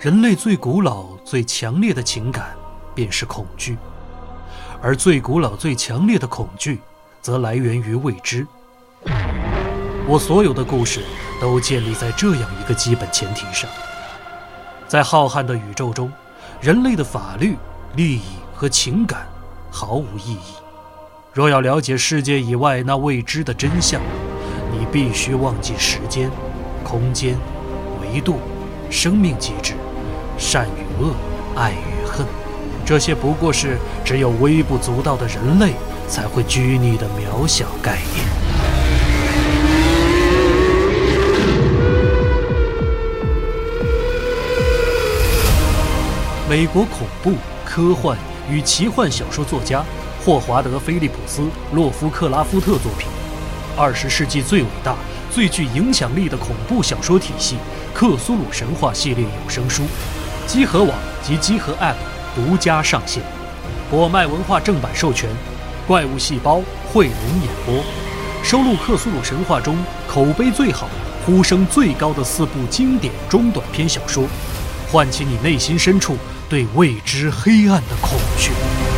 人类最古老、最强烈的情感便是恐惧，而最古老、最强烈的恐惧则来源于未知。我所有的故事都建立在这样一个基本前提上：在浩瀚的宇宙中，人类的法律、利益和情感毫无意义。若要了解世界以外那未知的真相，你必须忘记时间、空间、维度、生命机制、善与恶、爱与恨，这些不过是只有微不足道的人类才会拘泥的渺小概念。美国恐怖、科幻与奇幻小说作家霍华德·菲利普斯·洛夫克拉夫特作品，20世纪最伟大、最具影响力的恐怖小说体系——克苏鲁神话系列有声书，积禾网及积禾 App 独家上线，果麦文化正版授权，怪物细胞汇龙演播，收录克苏鲁神话中口碑最好、呼声最高的4部经典中短篇小说，唤起你内心深处对未知黑暗的恐惧。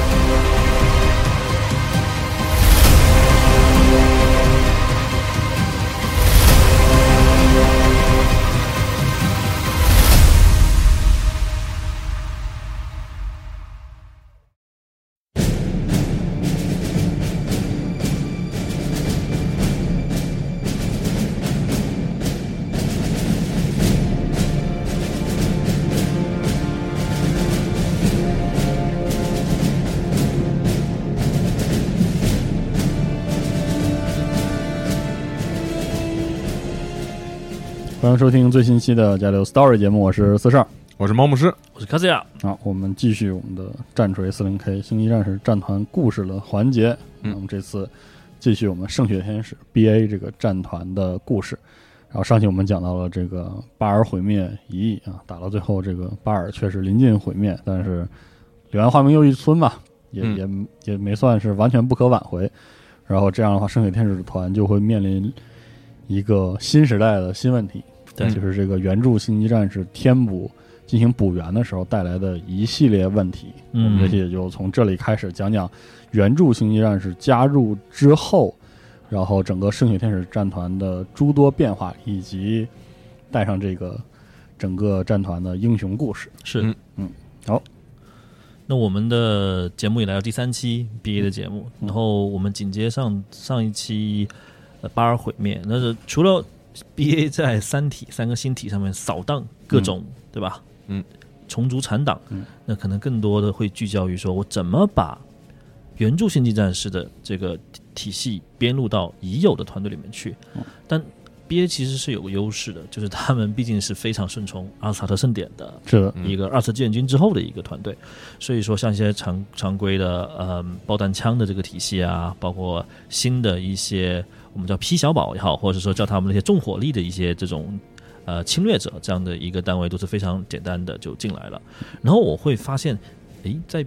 欢迎收听最新期的加六 Story 节目，我是四少， 我是猫牧师， 我是卡斯亚。 好，我们继续我们的战锤 40K 星际战士战团故事的环节。那么这次继续我们圣血天使 BA 这个战团的故事。然后上期我们讲到了这个巴尔毁灭一役啊，打到最后这个巴尔确实临近毁灭，但是柳暗花明又一村嘛，也没算是完全不可挽回。然后这样的话，圣血天使团就会面临一个新时代的新问题，对，就是这个原著星际战士填补进行补员的时候带来的一系列问题。我们这期也就从这里开始讲讲原著星际战士加入之后，然后整个圣血天使战团的诸多变化，以及带上这个整个战团的英雄故事。 是， 好。 那我们的节目也来到第3期 BA 的节目，然后我们紧接上一期巴尔毁灭，那是除了 BA 在3个星体上面扫荡各种，对吧？重组残党，那可能更多的会聚焦于说我怎么把原著星际战士的这个体系编入到已有的团队里面去。但 BA 其实是有个优势的，就是他们毕竟是非常顺从阿斯塔特盛典的一个2次志愿军之后的一个团队，所以说像一些常规的爆弹枪的这个体系啊，包括新的一些我们叫 P 小宝也好，或者说叫他们那些重火力的一些这种侵略者这样的一个单位都是非常简单的就进来了。然后我会发现在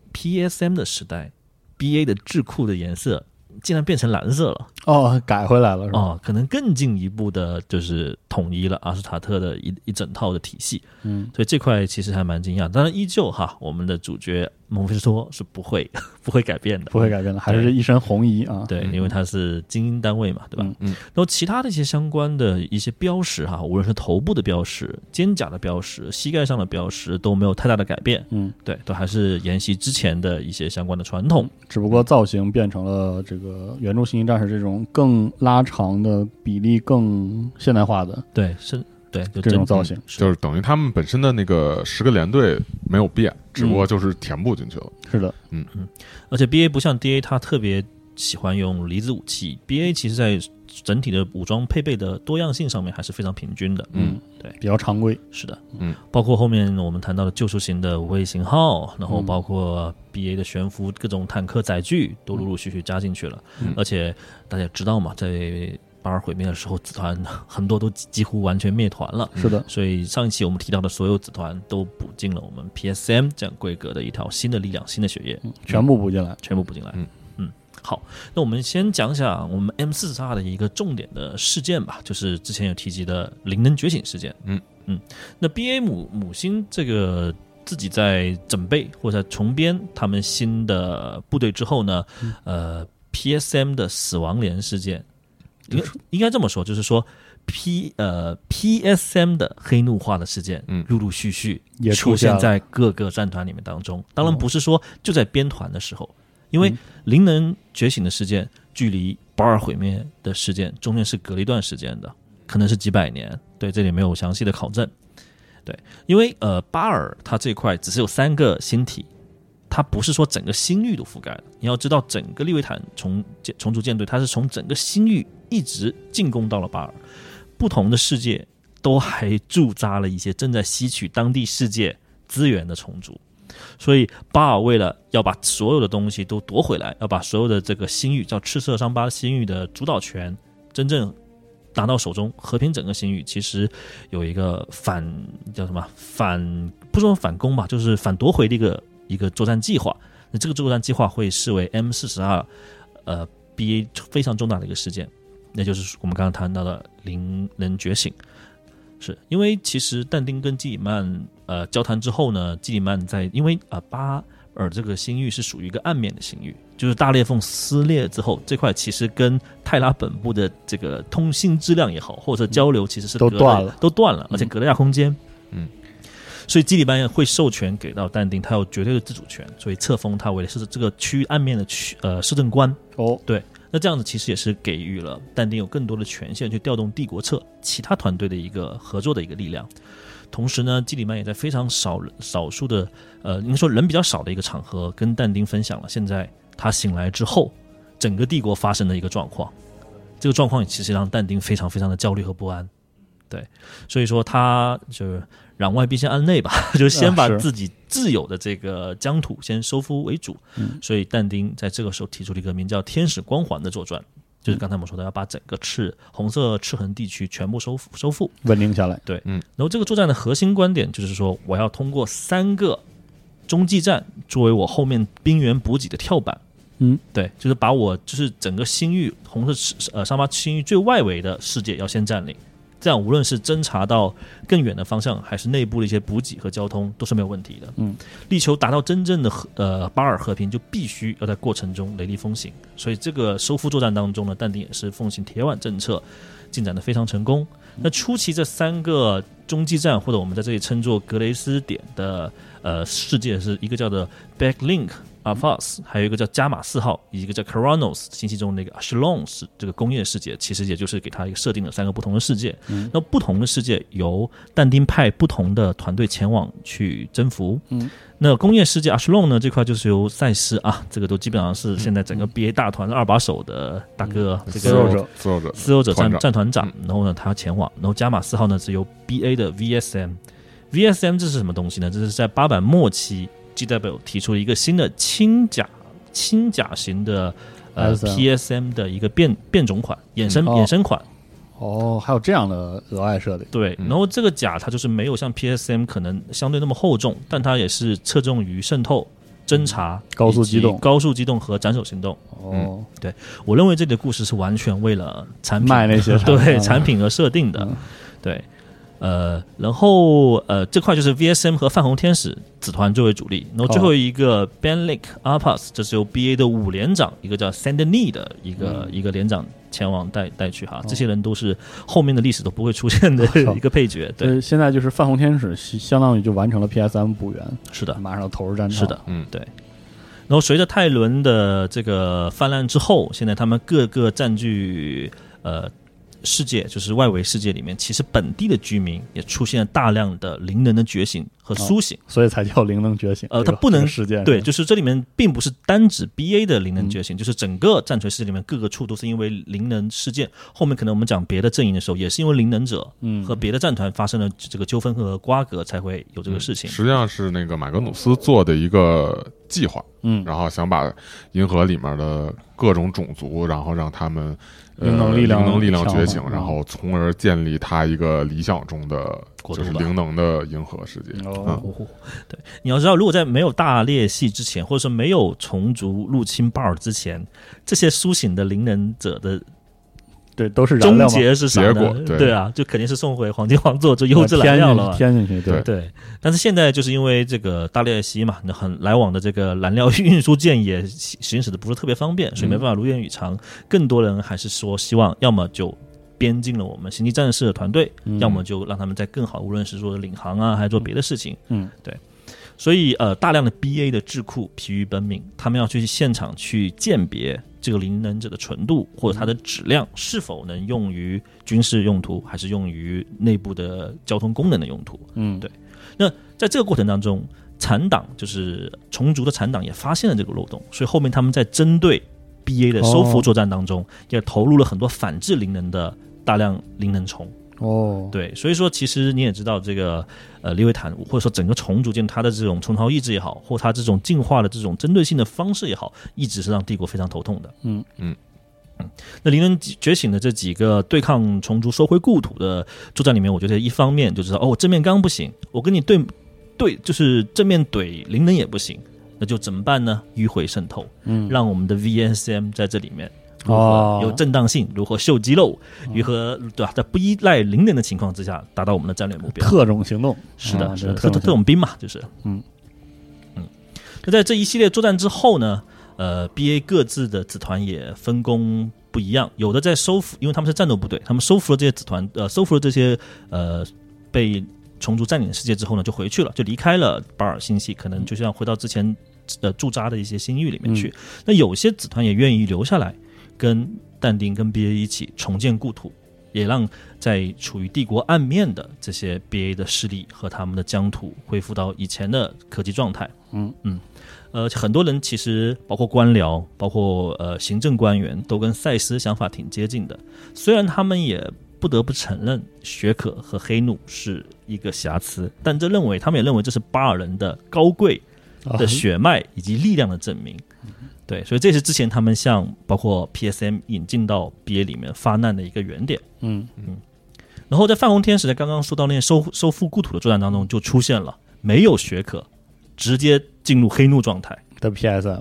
PSM 的时代 BA 的智库的颜色竟然变成蓝色了哦，改回来了是吧？ 哦，可能更进一步的就是统一了阿斯塔特的一整套的体系。所以这块其实还蛮惊讶。当然依旧哈，我们的主角蒙菲斯托是不会改变的， 不会改变的，还是一身红衣啊。 对，因为它是精英单位嘛，对吧？然后其他的一些相关的一些标识哈，无论是头部的标识、肩甲的标识、膝盖上的标识都没有太大的改变。对，都还是沿袭之前的一些相关的传统， 只不过造型变成了这个原著星际战士这种更拉长的比例、更现代化的。 对，是。对，就这种造型就是等于他们本身的那个10个连队没有变，只不过就是填补进去了。 是的， 而且 BA 不像 DA， 它特别喜欢用离子武器。BA 其实在整体的武装配备的多样性上面还是非常平均的。对， 比较常规。 是的，包括后面我们谈到的救赎型的无畏型号，然后包括 BA 的悬浮各种坦克载具都陆陆续续加进去了。而且大家知道嘛，在巴尔毁灭的时候，子团很多都几乎完全灭团了。 是的， 所以上一期我们提到的所有子团都补进了我们 PSM 这样规格的一条新的力量、新的血液， 全部补进来， 好，那我们先讲讲我们 M42的一个重点的事件吧，就是之前有提及的灵能觉醒事件。 那 BA 母星这个自己在整备或者在重编他们新的部队之后呢，PSM 的死亡连事件，应该这么说，就是说PSM 的黑怒化的事件，陆陆续续也出现在各个战团里面当中。当然不是说就在编团的时候，因为灵能觉醒的事件距离巴尔毁灭的事件中间是隔了一段时间的，可能是几百年。对，这里没有详细的考证。对，因为巴尔它这块只是有3个星体，它不是说整个星域都覆盖了。你要知道，整个利维坦重组舰队，它是从整个星域一直进攻到了巴尔，不同的世界都还驻扎了一些正在吸取当地世界资源的虫族。所以巴尔为了要把所有的东西都夺回来，要把所有的这个星域叫赤色伤疤星域的主导权真正拿到手中，和平整个星域，其实有一个不说反攻吧，就是反夺回的一个作战计划。那这个作战计划会视为 M42 BA 非常重大的一个事件，那就是我们刚刚谈到的灵能觉醒。是因为其实但丁跟基里曼交谈之后呢，基里曼因为巴尔这个星域是属于一个暗面的星域，就是大裂缝撕裂之后，这块其实跟泰拉本部的这个通信质量也好，或者交流其实是都断了， 而且隔了亚空间。所以基里曼会授权给到但丁，他有绝对的自主权，所以册封他为是这个区域暗面的摄政官。对，那这样子其实也是给予了但丁有更多的权限去调动帝国侧其他团队的一个合作的一个力量。同时呢，基里曼也在非常少数的应该说人比较少的一个场合跟但丁分享了现在他醒来之后整个帝国发生的一个状况。这个状况其实让但丁非常非常的焦虑和不安。对，所以说他就攘外必先安内吧，就先把自己自有的这个疆土先收复为主。所以但丁在这个时候提出了一个名叫天使光环的作战，就是刚才我们说的要把整个红色赤痕地区全部收复稳定下来。 对，然后这个作战的核心观点就是说，我要通过3个中继站作为我后面兵员补给的跳板。对，就是把我就是整个星域红色伤疤星域最外围的世界要先占领，这样无论是侦察到更远的方向，还是内部的一些补给和交通，都是没有问题的。力求达到真正的巴尔和平，就必须要在过程中雷厉风行。所以这个收复作战当中呢，但丁也是奉行铁腕政策，进展得非常成功。那初期这3个中继站，或者我们在这里称作格雷斯点的世界，是一个叫做 Backlink、Alphas， 还有一个叫加马4号，以及一个叫 Keranos 星系中那个 Ashlon 是这个工业世界，其实也就是给它一个设定了3个不同的世界。那不同的世界由但丁派不同的团队前往去征服。那工业世界 Ashlon 呢，这块就是由赛斯这个都基本上是现在整个 BA 大团的2把手的大哥，这个私有者战团长。然后呢，他前往。然后加马4号呢是由 BA 的 VSM 这是什么东西呢？这是在8版末期 GW 提出了一个新的轻甲型的PSM 的一个变种款衍生款。 还有这样的额外设定。 对，然后这个甲它就是没有像 PSM 可能相对那么厚重，但它也是侧重于渗透、侦察、 高速机动和斩首行动。对，我认为这里的故事是完全为了产品卖那些产品而设定的。对。然后这块就是 VSM 和泛红天使子团作为主力，然后最后一个 Benlik、Alphas 这是由 BA 的5连长，一个叫 Sandini 的一个连长前往带去这些人都是后面的历史都不会出现的一个配角。对， 现在就是泛红天使相当于就完成了 PSM 补员。 是的， 马上要投入战场。 是的，对。然后随着泰伦的这个泛滥之后，现在他们各个占据世界，就是外围世界里面，其实本地的居民也出现了大量的灵能的觉醒和苏醒， 所以才叫灵能觉醒。 它不能事件， 对，就是这里面并不是单指 BA 的灵能觉醒，就是整个战锤世界里面各个处都是因为灵能事件。后面可能我们讲别的阵营的时候，也是因为灵能者和别的战团发生了这个纠纷和瓜葛，才会有这个事情。 实际上是那个马格努斯做的一个计划，然后想把银河里面的各种种族，然后让他们灵能力量觉醒，然后从而建立他一个理想中的就是灵能的银河世界。 对，你要知道，如果在没有大裂隙之前，或者说没有虫族入侵巴尔之前，这些苏醒的灵能者的对，都是燃料终结是啥结呢？ 果对啊，就肯定是送回黄金皇座做优质燃料了嘛。 添进去，对对。但是现在就是因为这个大列西嘛，很来往的这个燃料运输舰也行驶的不是特别方便，所以没办法如愿以偿。更多人还是说希望要么就编进了我们星际战士的团队，要么就让他们在更好，无论是做领航啊，还是做别的事情。对。所以大量的 BA 的智库疲于奔命，他们要去现场去鉴别这个灵能者的纯度或者它的质量是否能用于军事用途，还是用于内部的交通功能的用途。对。那在这个过程当中，残党就是虫族的残党也发现了这个漏洞，所以后面他们在针对 BA 的收复作战当中，也投入了很多反制灵能的大量灵能虫。对，所以说其实你也知道这个利维坦或者说整个虫族间它的这种虫巢意志也好，或它这种进化的这种针对性的方式也好，一直是让帝国非常头痛的。那灵能觉醒的这几个对抗虫族收回故土的作战里面，我觉得一方面就知道正面刚不行，我跟你对就是正面怼灵能也不行，那就怎么办呢？迂回渗透，让我们的 VSM 在这里面如何有正当性，如何秀肌肉，如何对吧？在不依赖灵能的情况之下，达到我们的战略目标。 特种行动是的，是的，特种兵嘛，就是那在这一系列作战之后呢，BA 各自的子团也分工不一样，有的在收复，因为他们是战斗部队，他们收复了这些子团，收复了这些被虫族占领的世界之后呢，就回去了，就离开了巴尔星系，可能就像回到之前驻扎的一些星域里面去。那有些子团也愿意留下来，跟但丁跟 BA 一起重建故土，也让在处于帝国暗面的这些 BA 的势力和他们的疆土恢复到以前的科技状态。很多人其实包括官僚，包括行政官员，都跟赛斯想法挺接近的。虽然他们也不得不承认雪可和黑怒是一个瑕疵，但他们也认为这是巴尔人的高贵的血脉以及力量的证明。对，所以这是之前他们向包括 PSM 引进到 BA 里面发难的一个原点。然后在泛红天使在刚刚说到那些收复故土的作战当中，就出现了没有血可，直接进入黑怒状态的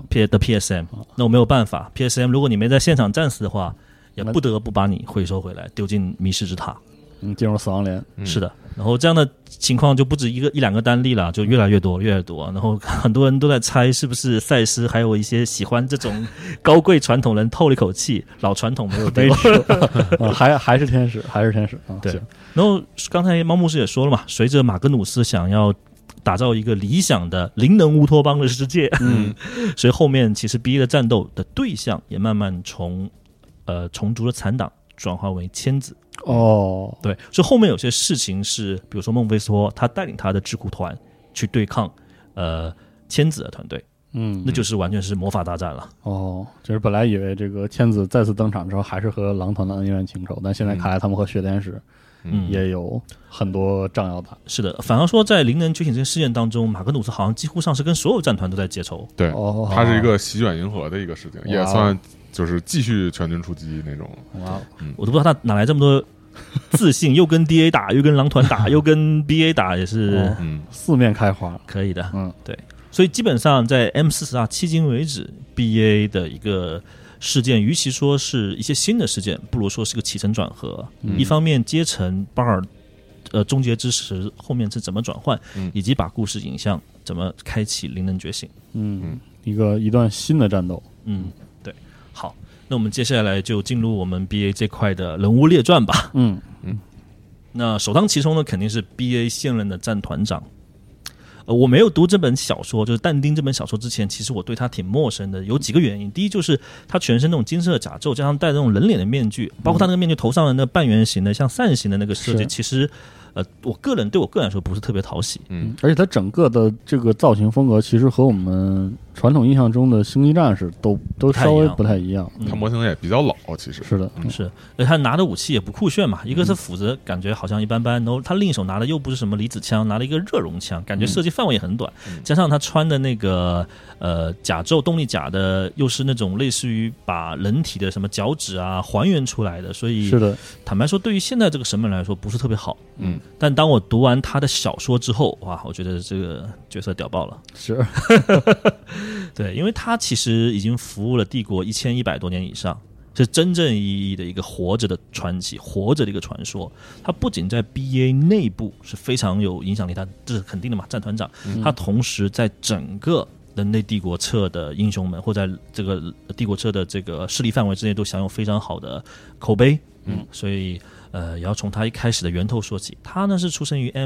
PSM。那我没有办法 ，PSM 如果你没在现场战死的话，也不得不把你回收回来，丢进迷失之塔。 进入死亡连。 是的。然后这样的情况就不止一两个单例了，就越来越多。然后很多人都在猜是不是赛斯还有一些喜欢这种高贵传统人透了一口气，老传统没有丢。 还是天使对。然后刚才猫牧师也说了嘛，随着马格努斯想要打造一个理想的灵能乌托邦的世界，所以后面其实 BA 的战斗的对象也慢慢从虫族的残党转化为千子。对，所以后面有些事情是，比如说孟菲斯托他带领他的智库团去对抗千子的团队，那就是完全是魔法大战了。 就是本来以为这个千子再次登场之后还是和狼团的恩怨情仇，但现在看来他们和血天使也有很多仗要打。 是的，反而说在灵能觉醒这个事件当中，马格努斯好像几乎上是跟所有战团都在结仇。 对，它是一个席卷银河的一个事情，也算就是继续全军出击那种。 我都不知道他哪来这么多自信，又跟 DA 打，又跟狼团打，又跟 BA 打，也是四面开花， 可以的。对，所以基本上在 M42迄今为止 BA 的一个事件，与其说是一些新的事件，不如说是个起承转合。一方面阶层巴尔终结之时后面是怎么转换，以及把故事引向怎么开启灵能觉醒。 一段新的战斗。 对。好，那我们接下来就进入我们 BA 这块的人物列传吧。那首当其冲的肯定是 BA 现任的战团长。我没有读这本小说，就是但丁这本小说之前，其实我对他挺陌生的，有几个原因。第一就是他全身那种金色的甲胄，加上戴那种人脸的面具，包括他那个面具头上的那半圆形的像扇形的那个设计，其实对我个人来说不是特别讨喜。 而且他整个的这个造型风格其实和我们传统印象中的星际战士都稍微不太一样。 他模型也比较老，其实是的。 是，而且他拿的武器也不酷炫嘛，一个是斧子，感觉好像一般般，然后他另一手拿的又不是什么离子枪，拿了一个热熔枪，感觉设计范围也很短，加上他穿的那个甲胄动力甲的又是那种类似于把人体的什么脚趾啊还原出来的，所以是的， 坦白说对于现在这个审美来说不是特别好。但当我读完他的小说之后，哇，我觉得这个角色屌爆了。 是对，因为他其实已经服务了帝国1100多年以上， 是真正意义的一个活着的传奇，活着的一个传说。它不仅在 BA 内部是非常有影响力，它这是肯定的嘛，战团长，它同时在整个人类帝国侧的英雄们，或在这个帝国侧的这个势力范围之内，都享有非常好的口碑。所以也要从他一开始的源头说起。他呢是出生于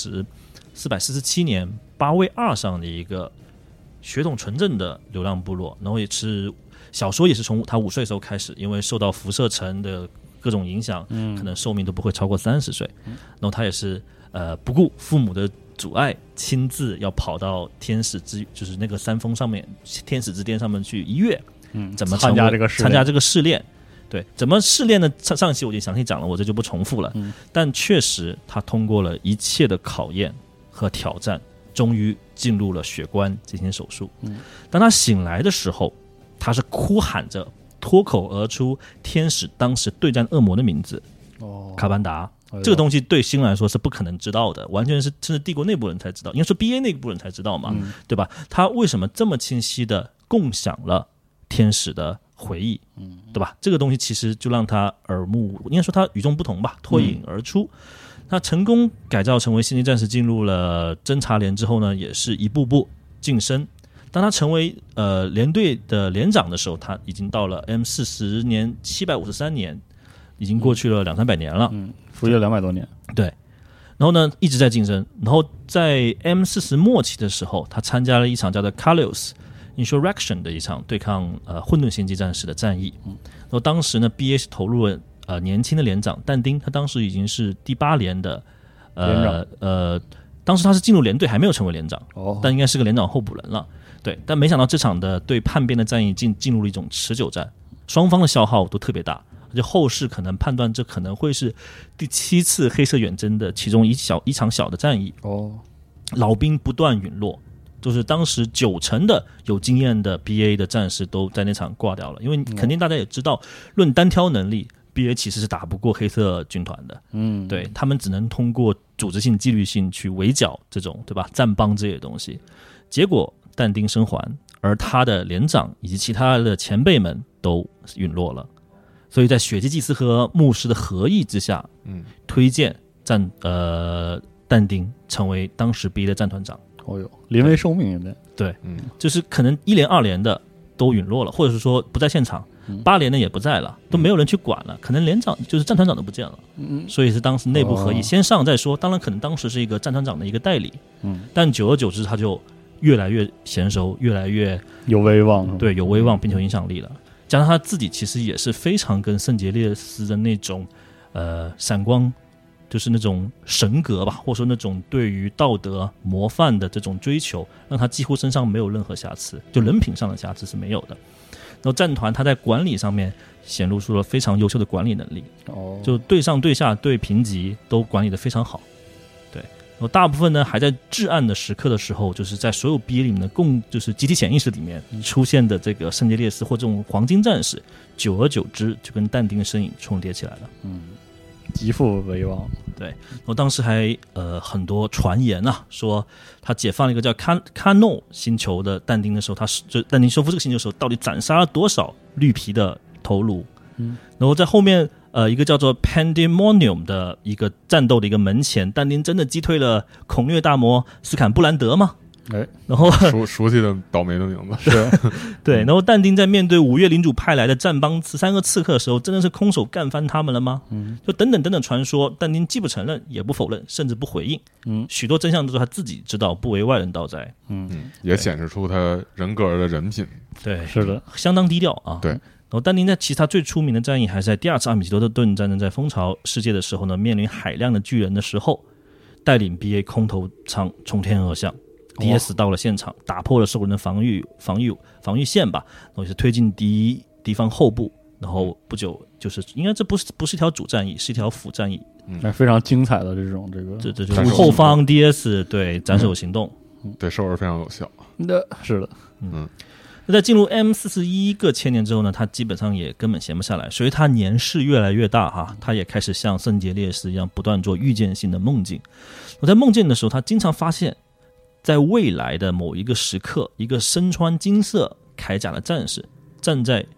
447年8位2上的一个血统纯正的流浪部落，然后也是小说也是从他5岁的时候开始，因为受到辐射尘的各种影响，可能寿命都不会超过30岁。然后他也是不顾父母的阻碍，亲自要跑到天使之就是那个山峰上面，天使之巅上面去1月，怎么参加这个试炼。对，怎么试炼呢？上一期我已经详细讲了，我这就不重复了。但确实他通过了一切的考验和挑战，终于进入了血棺进行手术。当他醒来的时候，他是哭喊着脱口而出天使当时对战恶魔的名字，卡班达。这个东西对新人来说是不可能知道的，完全是甚至帝国内部人才知道，应该说 BA 内部人才知道嘛，对吧？他为什么这么清晰的共享了天使的回忆，对吧？这个东西其实就让他耳目，应该说他与众不同吧，脱颖而出。他成功改造成为星际战士，进入了侦察连之后呢，也是一步步晋升。当他成为连队的连长的时候，他已经到了 M40年753年，已经过去了200-300年了， 服役了200多年。 对，然后呢一直在晋升。然后在 M40末期的时候，他参加了一场叫做 Kalios Insurrection 的一场对抗混沌星际战士的战役。然后当时呢 BA 是投入了年轻的连长但丁，他当时已经是第8连的连长。 当时他是进入连队还没有成为连长，但应该是个连长候补人了。对，但没想到这场的对叛变的战役进入了一种持久战，双方的消耗都特别大，而且后世可能判断这可能会是第7次黑色远征的其中一场小的战役。老兵不断陨落，就是当时90%的有经验的 BA 的战士都在那场挂掉了，因为肯定大家也知道，论单挑能力 BA 其实是打不过黑色军团的。对，他们只能通过组织性纪律性去围剿这种，对吧，战帮这些东西。结果但丁生还，而他的连长以及其他的前辈们都陨落了。所以在血祭祭司和牧师的合议之下，推荐但丁成为当时 BA 的战团长。 临危受命有点。 对，就是可能1连2连的都陨落了，或者是说不在现场，8连的也不在了，都没有人去管了，可能连长就是战团长都不见了。所以是当时内部合议，先上再说。当然可能当时是一个战团长的一个代理，但久而久之他就越来越娴熟，越来越有威望。 对，有威望并且有影响力了。加上他自己其实也是非常跟圣杰列斯的那种闪光，就是那种神格吧，或者说那种对于道德模范的这种追求，让他几乎身上没有任何瑕疵，就人品上的瑕疵是没有的。然后战团他在管理上面显露出了非常优秀的管理能力，就对上对下对平级都管理得非常好。对，然后大部分呢还在至暗的时刻的时候，就是在所有 BA 里面的就是集体潜意识里面出现的这个圣杰列斯或这种黄金战士，久而久之就跟但丁的身影重叠起来了。 极富威望。 对，我当时还很多传言啊，说他解放了一个叫卡诺星球的但丁的时候，但丁收复这个星球的时候，到底斩杀了多少绿皮的头颅？然后在后面一个叫做 Pandemonium 的一个战斗的一个门前，但丁真的击退了恐虐大魔斯坎布兰德吗？然后熟悉的倒霉的名字是对，然后但丁在面对5月领主派来的战帮13个刺客的时候，真的是空手干翻他们了吗？就等等传说，但丁既不承认也不否认，甚至不回应。许多真相都是他自己知道，不为外人道哉。 也显示出他人格的人品。 对， 是的， 相当低调啊。 对。 然后但丁在其他最出名的战役还是在第2次阿米吉多特顿战争，在蜂巢世界的时候呢，面临海量的巨人的时候，带领 BA 空投舱从天而降。DS 到了现场，打破了兽人的防御线吧，然后也是推进敌方后部，然后不久就是应该这不是一条主战役，是一条辅战役。 非常精彩的这种这就是后方 DS 对斩首行动， 对兽人非常有效。 是的。 那在进入 M41个千年之后呢，他基本上也根本闲不下来，所以他年事越来越大哈，他也开始像圣杰列斯一样不断做预见性的梦境。我在梦见的时候，他经常发现在未来的某一个时刻，一个身穿金色铠甲的战士站在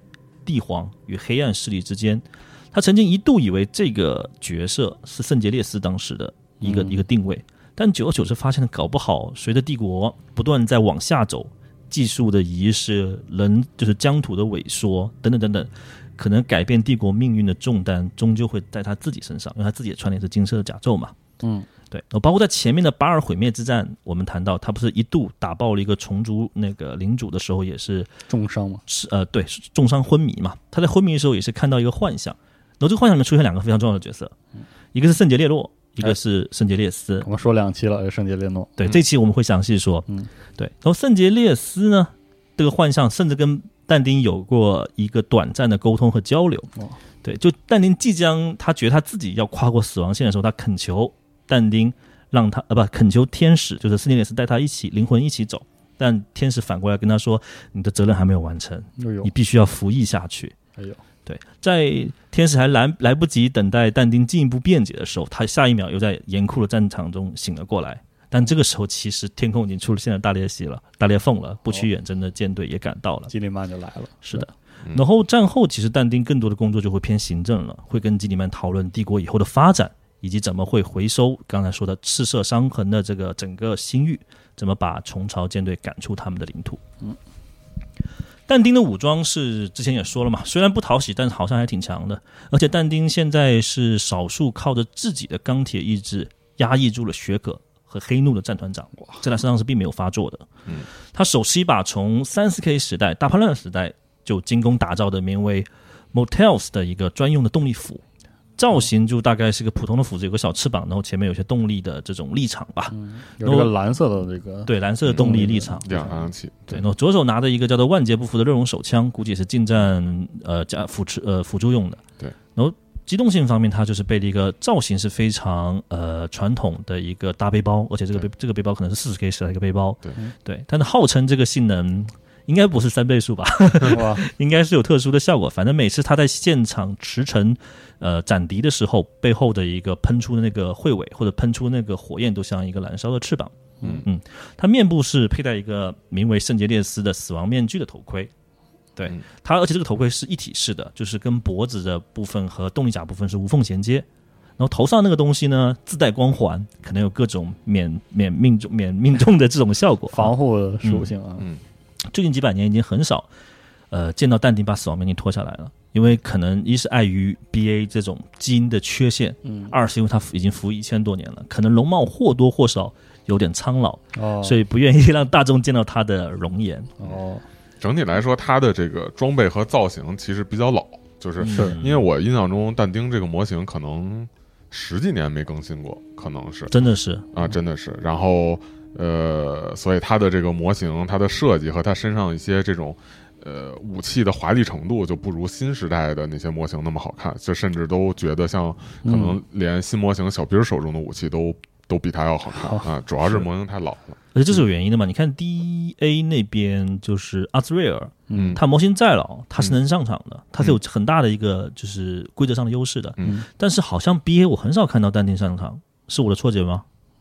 帝皇与黑暗势力之间。他曾经一度以为这个角色是圣杰列斯当时的一个定位，但久而久之发现搞不好随着帝国不断在往下走，技术的遗失，就是疆土的萎缩等等等等，可能改变帝国命运的重担终究会在他自己身上，因为他自己也穿的是金色的甲胄嘛。对，包括在前面的巴尔毁灭之战，我们谈到他不是一度打爆了一个虫族那个领主的时候，也是重伤嘛？ 对，重伤昏迷嘛。他在昏迷的时候也是看到一个幻象，然后这个幻象里面出现两个非常重要的角色，一个是圣杰列诺，一个是圣杰列斯。 我们说2期了，圣杰列诺。 对，这期我们会详细说。对，然后圣杰列斯呢，这个幻象甚至跟但丁有过一个短暂的沟通和交流。对，就但丁即将他觉得他自己要跨过死亡线的时候，他恳求但丁让他恳求天使，就是圣杰列斯带他一起灵魂一起走，但天使反过来跟他说，你的责任还没有完成，你必须要服役下去。对，在天使还来不及等待但丁进一步辩解的时候，他下一秒又在严酷的战场中醒了过来。但这个时候其实天空已经出现了大裂缝了，不屈远征的舰队也赶到了， 基里曼就来了。 是的。然后战后其实但丁更多的工作就会偏行政了，会跟基里曼讨论帝国以后的发展，以及怎么会回收刚才说的赤色伤痕的这个整个星域，怎么把虫巢舰队赶出他们的领土。但丁的武装是之前也说了嘛，虽然不讨喜，但是好像还挺强的。而且但丁现在是少数靠着自己的钢铁意志压抑住了血可和黑怒的战团长，在他身上是并没有发作的。他手持一把从 34K 时代大叛乱时代就精工打造的名为 Motels 的一个专用的动力斧，造型就大概是个普通的斧子，有个小翅膀，然后前面有些动力的这种立场吧。 有这个蓝色的这个， 对，蓝色的动力立场， 两扬器。 对，然后左手拿着一个叫做万劫不复的热熔手枪，估计也是近战加辅助用的。 对， 然后机动性方面，它就是背了一个造型是非常传统的一个大背包，而且这个背包可能是40K 时代的一个背包。对，但是号称这个性能应该不是3倍数吧？应该是有特殊的效果。反正每次他在现场驰骋斩敌的时候，背后的一个喷出的那个彗尾或者喷出那个火焰，都像一个燃烧的翅膀。他面部是佩戴一个名为圣杰列斯的死亡面具的头盔。对，而且这个头盔是一体式的，就是跟脖子的部分和动力甲部分是无缝衔接。然后头上那个东西呢，自带光环，可能有各种免命中的这种效果， 防护的属性啊。 最近几百年已经很少见到但丁把死亡面具脱下来了，因为可能一是碍于 BA 这种基因的缺陷，二是因为他已经服役1000多年了，可能容貌或多或少有点苍老，所以不愿意让大众见到他的容颜。 整体来说，他的这个装备和造型其实比较老，就是因为我印象中但丁这个模型可能10几年没更新过，可能是真的是啊，真的是。然后所以他的这个模型，他的设计和他身上一些这种武器的华丽程度，就不如新时代的那些模型那么好看，就甚至都觉得像可能连新模型小兵手中的武器都比他要好看啊，主要是模型太老了。 而且这是有原因的嘛？你看 DA 那边就是阿兹瑞尔，他模型再老，他是能上场的，他是有很大的一个就是规则上的优势的。但是好像 BA 我很少看到但丁上场，是我的错觉吗？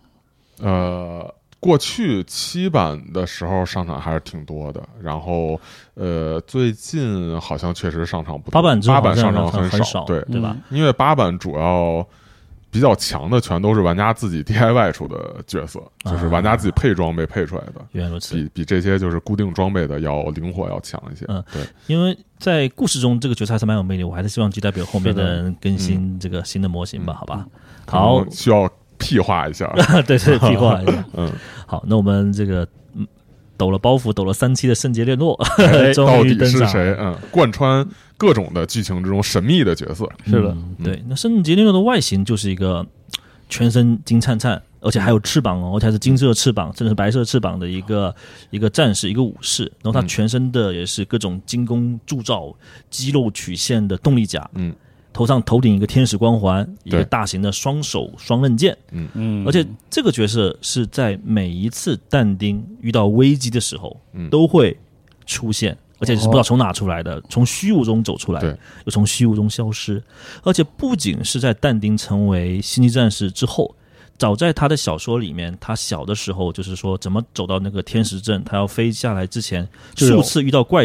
过去7版的时候上场还是挺多的，然后最近好像确实上场不多。8版上场很少，对吧？ 因为8版主要比较强的全都是玩家自己 DIY 出的角色，就是玩家自己配装备配出来的。 原来如此， 比这些就是固定装备的要灵活要强一些。对， 因为在故事中这个角色还是蛮有魅力，我还是希望 GW 后面的人更新这个新的模型吧，好吧？好， 需要屁化一下， 对，屁化一下。好，那我们这个抖了包袱抖了3期的圣杰列诺到底是谁？贯穿各种的剧情之中神秘的角色。 是的， 对。那圣杰列诺的外形就是一个全身金灿灿，而且还有翅膀而且还是金色翅膀，甚至是白色翅膀的一个战士，一个武士。然后他全身的也是各种精工铸造、肌肉曲线的动力甲。头顶一个天使光环，一个大型的双手双刃剑。而且这个角色是在每一次但丁遇到危机的时候都会出现，而且是不知道从哪出来的，从虚无中走出来，又从虚无中消失。而且不仅是在但丁成为星际战士之后，早在他的小说里面，他小的时候就是说怎么走到那个天使阵，他要飞下来之前，数次遇到怪兽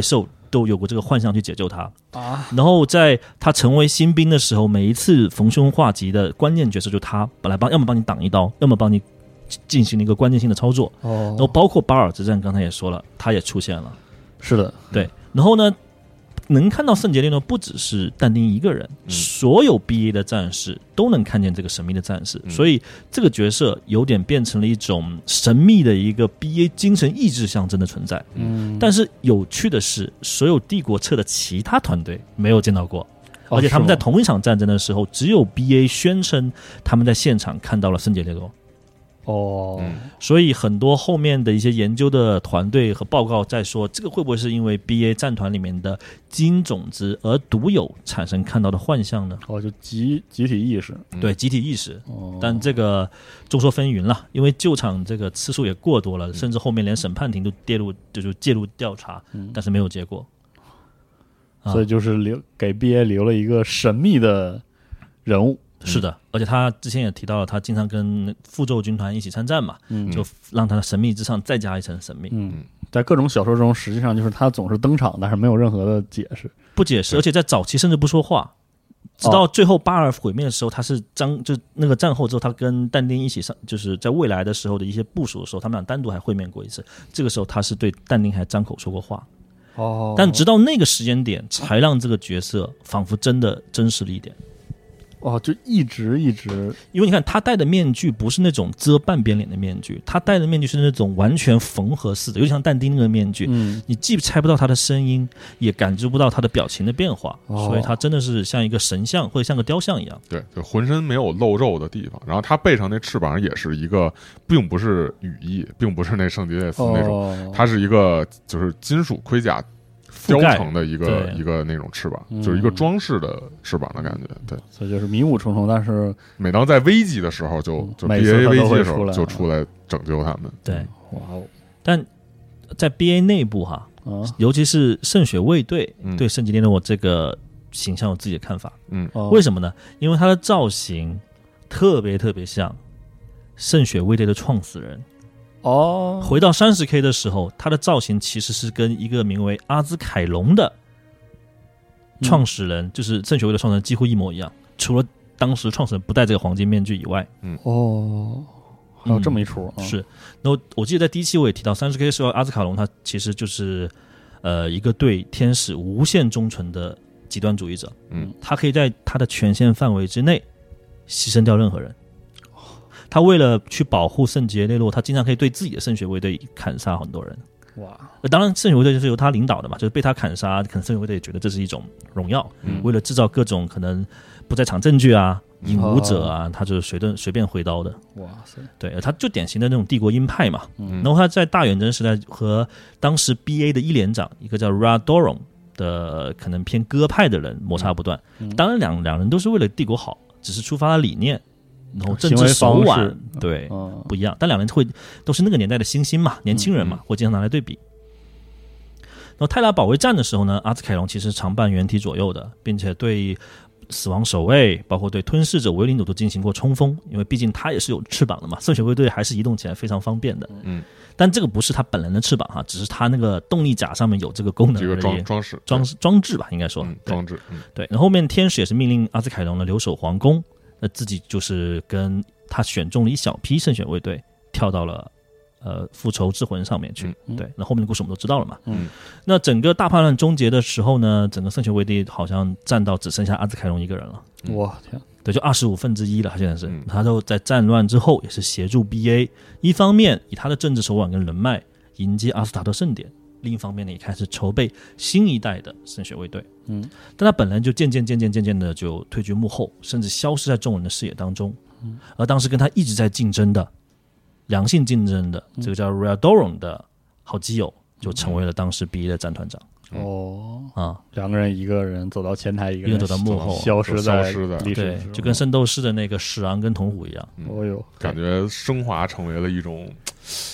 都有过这个幻象去解救他啊。 然后在他成为新兵的时候，每一次逢凶化吉的关键角色就他，本来要么帮你挡一刀，要么帮你进行了一个关键性的操作。然后包括巴尔之战，刚才也说了，他也出现了。 是的， 对。然后呢，能看到圣杰列诺不只是但丁一个人，所有 BA 的战士都能看见这个神秘的战士，所以这个角色有点变成了一种神秘的一个 BA 精神意志象征的存在。但是有趣的是，所有帝国侧的其他团队没有见到过，而且他们在同一场战争的时候，只有 BA 宣称他们在现场看到了圣杰列诺。所以很多后面的一些研究的团队和报告在说，这个会不会是因为 BA 战团里面的基因种子而独有产生看到的幻象呢？ 就集体意识， 对，集体意识。但这个众说纷纭了，因为救场这个次数也过多了，甚至后面连审判庭都介入调查，但是没有结果。 所以就是给 BA 留了一个神秘的人物。 是的，而且他之前也提到了，他经常跟复仇军团一起参战嘛，就让他的神秘之上再加一层神秘。 在各种小说中，实际上就是他总是登场，但是没有任何的解释， 不解释，而且在早期甚至不说话，直到最后巴尔毁灭的时候，他是就那个战后之后，他跟但丁一起上，就是在未来的时候的一些部署的时候，他们俩单独还会面过一次。这个时候他是对但丁还张口说过话。但直到那个时间点，才让这个角色仿佛真的真实了一点。 就一直， 因为你看他戴的面具不是那种遮半边脸的面具，他戴的面具是那种完全缝合式的，有点像但丁那个面具，你既猜不到他的声音，也感知不到他的表情的变化，所以他真的是像一个神像或者像个雕像一样。 对，就浑身没有露肉的地方，然后他背上那翅膀也是一个，并不是羽翼，并不是那圣杰列斯那种，它是一个就是金属盔甲雕成的一个那种翅膀，就是一个装饰的翅膀的感觉。对， 所以就是迷雾重重，但是每当在危机的时候就 BA 危机的时候就出来拯救他们。 对，但在 BA 内部尤其是圣血卫队对圣杰列诺这个形象有自己的看法。为什么呢？因为他的造型特别特别像圣血卫队的创始人。回到30K 的时候，他的造型其实是跟一个名为阿兹凯隆的创始人，就是圣血卫的创始人几乎一模一样，除了当时创始人不戴这个黄金面具以外。 还有这么一出。 是。然后我记得在第一期我也提到30K 的时候，阿兹凯隆他其实就是一个对天使无限忠诚的极端主义者。他可以在他的权限范围之内牺牲掉任何人。他为了去保护圣杰列诺，他经常可以对自己的圣血卫队砍杀很多人。当然圣血卫队就是由他领导的嘛，就是被他砍杀，可能圣血卫队也觉得这是一种荣耀。为了制造各种可能不在场证据啊、引武者啊，他就是随便挥刀的。对，他就典型的那种帝国鹰派嘛。然后他在大远征时代和当时 BA 的一连长一个叫 Radorum 的可能偏鸽派的人摩擦不断。当然两人都是为了帝国好，只是出发的理念然后政治手腕对不一样，但两人都是那个年代的新星嘛，年轻人嘛，会经常拿来对比。然后泰拉保卫战的时候呢，阿兹凯隆其实常伴原体左右的，并且对死亡守卫包括对吞噬者维林努都进行过冲锋，因为毕竟他也是有翅膀的嘛，圣血卫队还是移动起来非常方便的。但这个不是他本人的翅膀只是他那个动力甲上面有这个功能而已， 这个装置吧，应该说装置。 对，然后后面天使也是命令阿兹凯隆呢留守皇宫，自己就是跟他选中了一小批圣血卫队，跳到了复仇之魂上面去。对，那后面的故事我们都知道了嘛。那整个大叛乱终结的时候呢，整个圣血卫队好像战到只剩下阿兹凯隆一个人了。 哇天！ 对，就1/25了，他现在是。他都在战乱之后也是协助 BA， 一方面以他的政治手腕跟人脉迎接阿斯塔特盛典，另一方面呢也开始筹备新一代的圣血卫队。但他本来就渐渐的就退居幕后，甚至消失在众人的视野当中。而当时跟他一直在竞争的良性竞争的这个叫 Radorum 的好基友，就成为了当时 BA 的战团长。 两个人，一个人走到前台，一个人走到幕后， 消失在历史。 对，就跟圣斗士的那个史昂跟童虎一样。 感觉升华成为了一种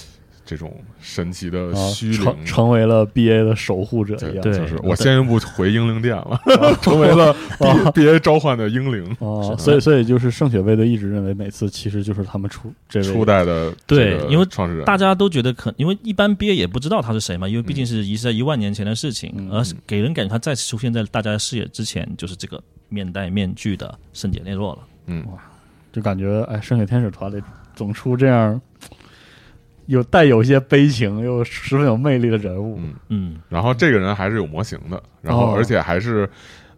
这种神奇的虚灵， 成为了 BA 的守护者一样。 对， 就是我先一步回英灵殿了，成为了 BA 召唤的英灵。 所以就是圣血卫队一直认为每次其实就是他们初代的对，因为创始人， 大家都觉得因为一般 BA 也不知道他是谁嘛，因为毕竟是在1万年前的事情，而给人感觉他再次出现在大家的视野之前，就是这个面戴面具的圣杰内洛了。 哇，就感觉圣血天使团里总出这样带有一些悲情又十分有魅力的人物。 然后这个人还是有模型的，然后而且还是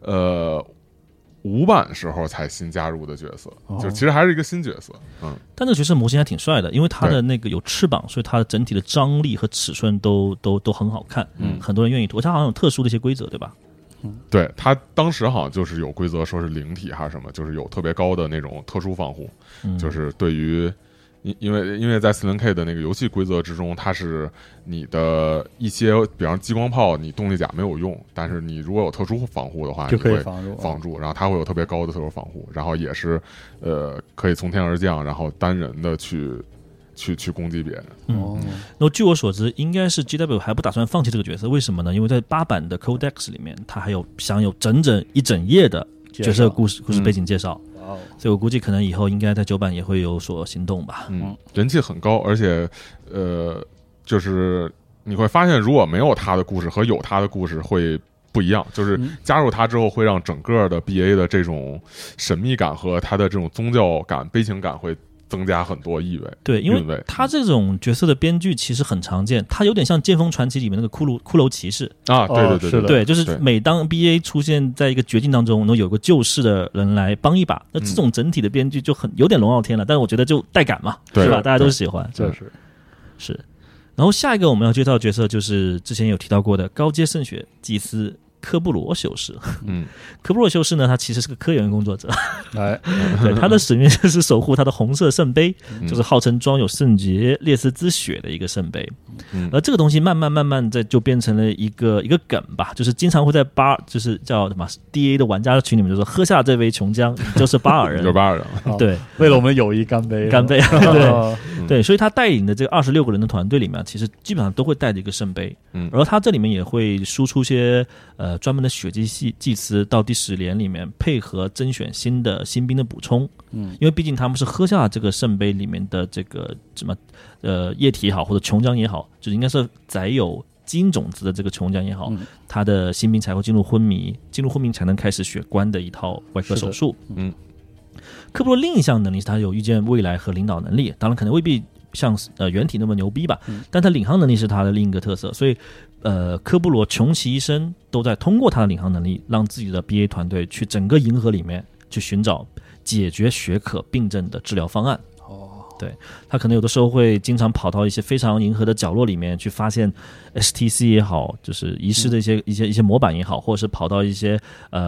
5版时候才新加入的角色，就其实还是一个新角色。 但这个角色模型还挺帅的，因为他的那个有翅膀，所以他的整体的张力和尺寸都很好看。很多人愿意读，他好像有特殊的一些规则，对吧？ 对，他当时好像就是有规则，说是灵体还是什么，就是有特别高的那种特殊防护，就是对于。因为在 4K 的那个游戏规则之中，它是你的一些，比方激光炮，你动力甲没有用，但是你如果有特殊防护的话， 就可以防住，然后它会有特别高的特殊防护，然后也是可以从天而降，然后单人的去攻击别人。 那据我所知，应该是 GW 还不打算放弃这个角色，为什么呢？因为在8版的 Codex 里面，它还有享有整整页的角色故事背景介绍。所以我估计可能以后应该在9版也会有所行动吧。 人气很高，而且就是你会发现，如果没有他的故事和有他的故事会不一样，就是加入他之后会让整个的 BA 的这种神秘感和他的这种宗教感、悲情感会增加很多意味。 对，因为他这种角色的编剧其实很常见，他有点像《剑锋传奇》里面那个骷髅骑士啊，对， 就是每当 BA 出现在一个绝境当中，能有个救世的人来帮一把，那这种整体的编剧就有点龙傲天了，但是我觉得就带感嘛，是吧？大家都喜欢，是。然后下一个我们要介绍的角色就是之前有提到过的高阶圣血祭司科布罗修士。科布罗修士呢，他其实是个科研工作者。对，他的使命就是守护他的红色圣杯，就是号称装有圣洁列斯之血的一个圣杯。而这个东西慢慢就变成了一个梗吧，就是经常会在就是叫什么 DA 的玩家群里面就说，喝下这杯琼浆，你就是巴尔人。 就是巴尔人。 对，为了我们友谊干杯。 对，所以他带领的这个26个人的团队里面，其实基本上都会带着一个圣杯。而他这里面也会输出些专门的血祭司到第10连里面配合甄选新兵的补充。因为毕竟他们是喝下这个圣杯里面的这个什么液体也好，或者琼浆也好，就应该是载有基因种子的这个琼浆也好，他的新兵才会进入昏迷才能开始血关的一套外科手术。科布罗另一项能力是他有预见未来和领导能力，当然可能未必像原体那么牛逼吧，但他领航能力是他的另一个特色，所以科布罗穷其一生都在通过他的领航能力，让自己的 BA 团队去整个银河里面去寻找解决血可病症的治疗方案。对，他可能有的时候会经常跑到一些非常银河的角落里面去发现 STC 也好，就是遗失的一些模板也好，或者是跑到一些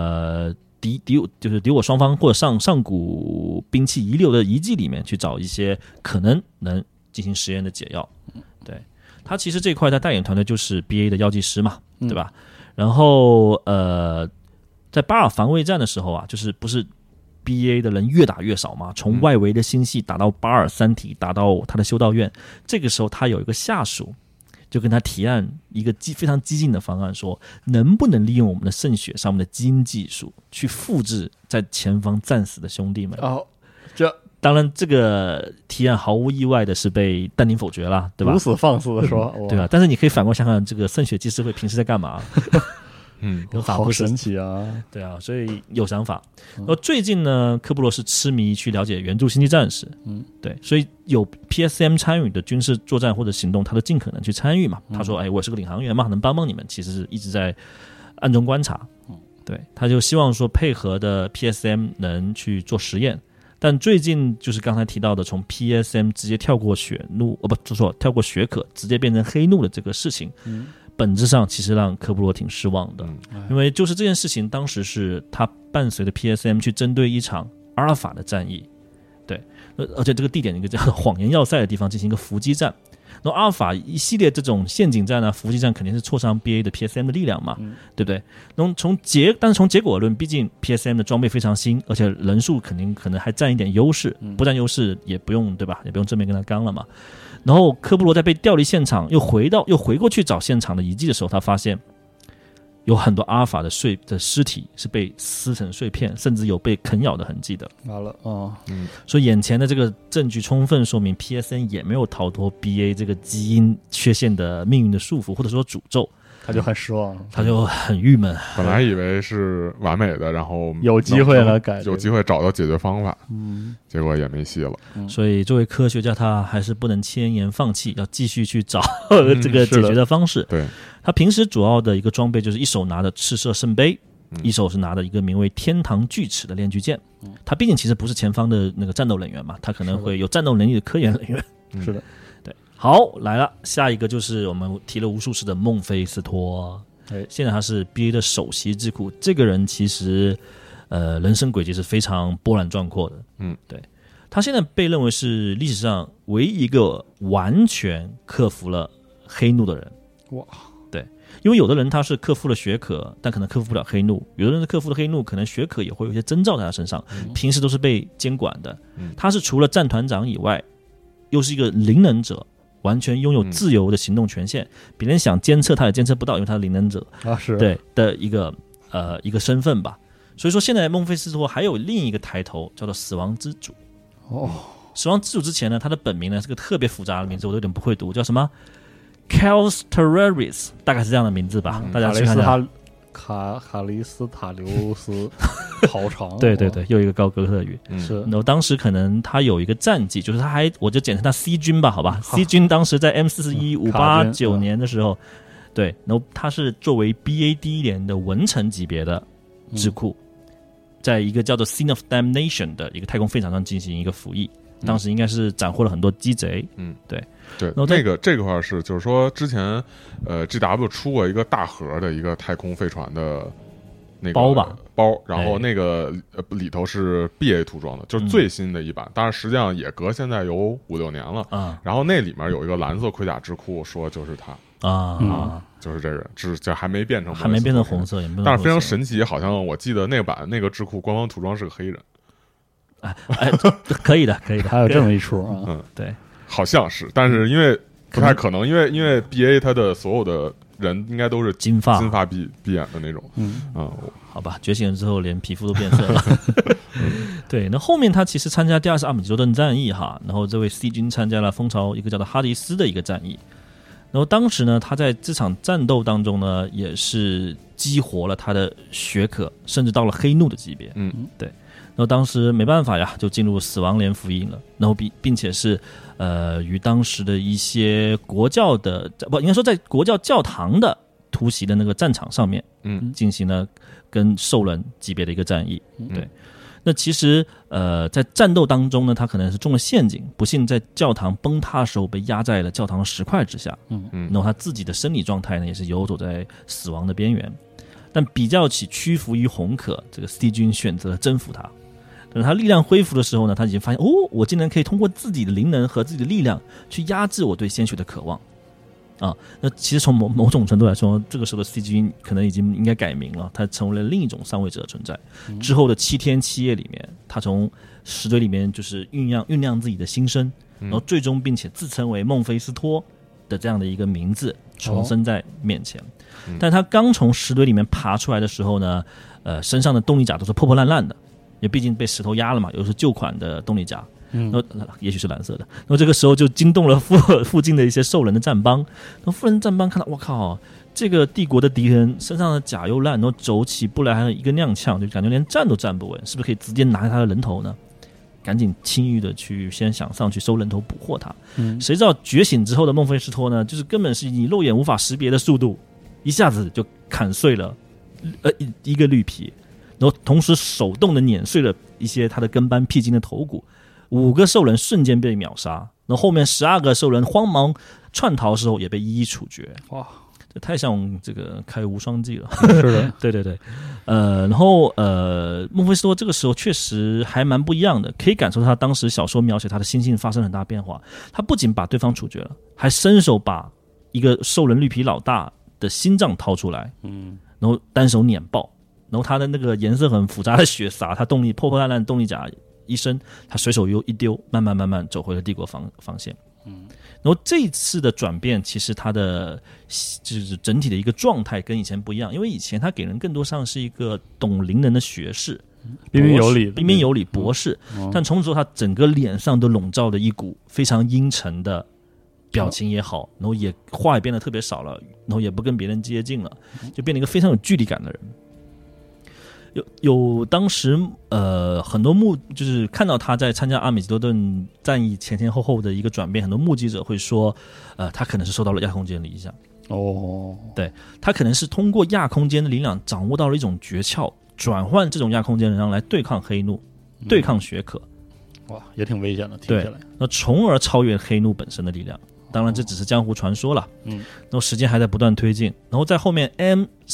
就是敌我双方或者上古兵器遗留的遗迹里面去找一些可能进行实验的解药。对，他其实这块他带领团队就是 BA 的药剂师嘛，对吧？然后在巴尔防卫战的时候啊，就是不是 BA 的人越打越少嘛，从外围的星系打到巴尔三体，打到他的修道院，这个时候他有一个下属就跟他提案一个非常激进的方案，说能不能利用我们的圣血上面的基因技术去复制在前方战死的兄弟们。当然这个提案毫无意外的是被但丁否决了，对吧？ 如此放肆的说， 对吧？但是你可以反过想想，这个圣血祭司会平时在干嘛？有法好神奇啊！ 对啊，所以有想法。而最近呢，科布罗是痴迷去了解原著星际战士，对，所以有 PSM 参与的军事作战或者行动，他都尽可能去参与嘛。他说：“我是个领航员嘛，能帮你们。”其实是一直在暗中观察。对，他就希望说配合的 PSM 能去做实验。但最近就是刚才提到的，从 PSM 直接跳过血怒，跳过血可直接变成黑怒的这个事情。本质上其实让科布罗挺失望的，因为就是这件事情当时是他伴随着 PSM 去针对一场阿尔法的战役，对，而且这个地点一个叫谎言要塞的地方进行一个伏击战。 然后阿尔法一系列这种陷阱战啊、伏击战肯定是挫伤 BA 的 PSM 的力量嘛，对不对？然后但是从结果论，毕竟 PSM 的装备非常新，而且人数可能还占一点优势，不占优势也不用对吧？也不用正面跟他刚了嘛。然后科布罗在被调离现场，又回过去找现场的遗迹的时候，他发现有很多阿尔法的尸体是被撕成碎片，甚至有被啃咬的痕迹的。 完了啊， 所以眼前的这个证据充分说明 PSN 也没有逃脱 BA 这个基因缺陷的命运的束缚，或者说诅咒。 他就很失望了， 他就很郁闷。 本来以为是完美的，然后有机会了改， 有机会找到解决方法，结果也没戏了。 所以作为科学家，他还是不能轻言放弃，要继续去找这个解决的方式。 对， 他平时主要的一个装备就是一手拿着赤色圣杯，一手是拿着一个名为天堂锯齿的链锯剑。他毕竟其实不是前方的那个战斗人员嘛，他可能会有战斗能力的科研人员。 是的。 好，来了，下一个就是我们提了无数次的孟菲斯托。现在他是 BA 的首席智库，这个人其实人生轨迹是非常波澜壮阔的。对，他现在被认为是历史上唯一一个完全克服了黑怒的人。 哇， 对，因为有的人他是克服了血可，但可能克服不了黑怒；有的人是克服了黑怒，可能血可也会有一些征兆在他身上，平时都是被监管的。他是除了战团长以外，又是一个灵能者。完全拥有自由的行动权限，别人想监测他也监测不到，因为他是灵能者啊，是对的一个身份吧。所以说，现在孟菲斯托还有另一个抬头，叫做死亡之主。死亡之主之前呢，他的本名呢是个特别复杂的名字，我都有点不会读，叫什么 Chaos Terroris， 大概是这样的名字吧。大家去看一下。 卡利斯塔留斯，好长。 对对对，又一个高哥特语。 是。 然后当时可能他有一个战绩，就是我就简称他 C 军吧，好吧。C 军当时在 M41589年的时候，对，然后他是作为 BA 第一连的文臣级别的智库，在一个叫做 Scene of Damnation 的一个太空飞船上进行一个服役。当时应该是斩获了很多鸡贼。对。 对，这个块是就是说之前GW 出过一个大盒的一个太空飞船的那个包，然后那个里头是 BA 涂装的，就是最新的一版，当然实际上也隔现在有5-6年了然后那里面有一个蓝色盔甲智库，说就是它就是这个这还没变成红色， 但是非常神奇，好像我记得那版那个智库官方涂装是个黑人。 可以的， 还有这么一出啊。 对。 好像是，但是因为不太可能，因为 BA 它的所有的人应该都是金发碧眼的那种。 好吧，觉醒了之后连皮肤都变色了。对，那后面他其实参加第2次阿姆吉多顿战役哈，然后这位 C 军参加了蜂巢一个叫做哈迪斯的一个战役，然后当时呢，他在这场战斗当中呢，也是激活了他的血可，甚至到了黑怒的级别。对。然后当时没办法呀，就进入死亡连服役了。然后并且是与当时的一些国教的应该说在国教教堂的突袭的那个战场上面，进行了跟兽人级别的一个战役。对。那其实在战斗当中呢，他可能是中了陷阱，不幸在教堂崩塌的时候被压在了教堂的石块之下。然后他自己的生理状态呢，也是游走在死亡的边缘。但比较起屈服于红可，这个 C 军选择了征服他。等他力量恢复的时候呢，他已经发现我竟然可以通过自己的灵能和自己的力量去压制我对鲜血的渴望那其实从某种程度来说，这个时候的 C 军可能已经应该改名了，他成为了另一种上位者的存在。之后的7天7夜里面，他从石堆里面就是酝酿自己的心声，然后最终并且自称为孟菲斯托的这样的一个名字重生在面前。但他刚从石堆里面爬出来的时候呢，身上的动力甲都是破破烂烂的，因为毕竟被石头压了嘛，又是旧款的动力甲，也许是蓝色的。然后这个时候就惊动了附近的一些兽人的战帮。然后富人战帮看到，我靠，这个帝国的敌人身上的甲又烂，然后走起步来还有一个踉跄，就感觉连站都站不稳，是不是可以直接拿下他的人头呢？赶紧轻易的去先想上去收人头捕获他。谁知道觉醒之后的孟菲斯托呢，就是根本是你肉眼无法识别的速度，一下子就砍碎了一个绿皮，然后同时手动的碾碎了一些他的跟班屁精的头骨，5个兽人瞬间被秒杀，然后后面12个兽人慌忙窜逃的时候也被一一处决。哇，这太像这个开无双记了。 是的。 对对对。 然后孟菲斯托这个时候确实还蛮不一样的，可以感受他当时小说描写他的心性发生很大变化。他不仅把对方处决了，还伸手把一个兽人绿皮老大的心脏掏出来，然后单手碾爆，然后他的那个颜色很复杂的血洒他破破烂烂的动力甲一身，他随手又一丢，慢慢走回了帝国防线。然后这一次的转变，其实他的就是整体的一个状态跟以前不一样，因为以前他给人更多像是一个懂灵能的学士， 彬彬有礼博士，但从此之后他整个脸上都笼罩着一股非常阴沉的表情也好，然后也话也变得特别少了，然后也不跟别人接近了，就变成一个非常有距离感的人。有当时很多就是看到他在参加阿米吉多顿战役前后后的一个转变，很多目击者会说他可能是受到了亚空间的影响。对，他可能是通过亚空间的力量掌握到了一种诀窍，转换这种亚空间的力量来对抗黑怒，对抗血可。 哇，也挺危险的，听起来。 那从而超越黑怒本身的力量。当然这只是江湖传说了。然后时间还在不断推进，然后在后面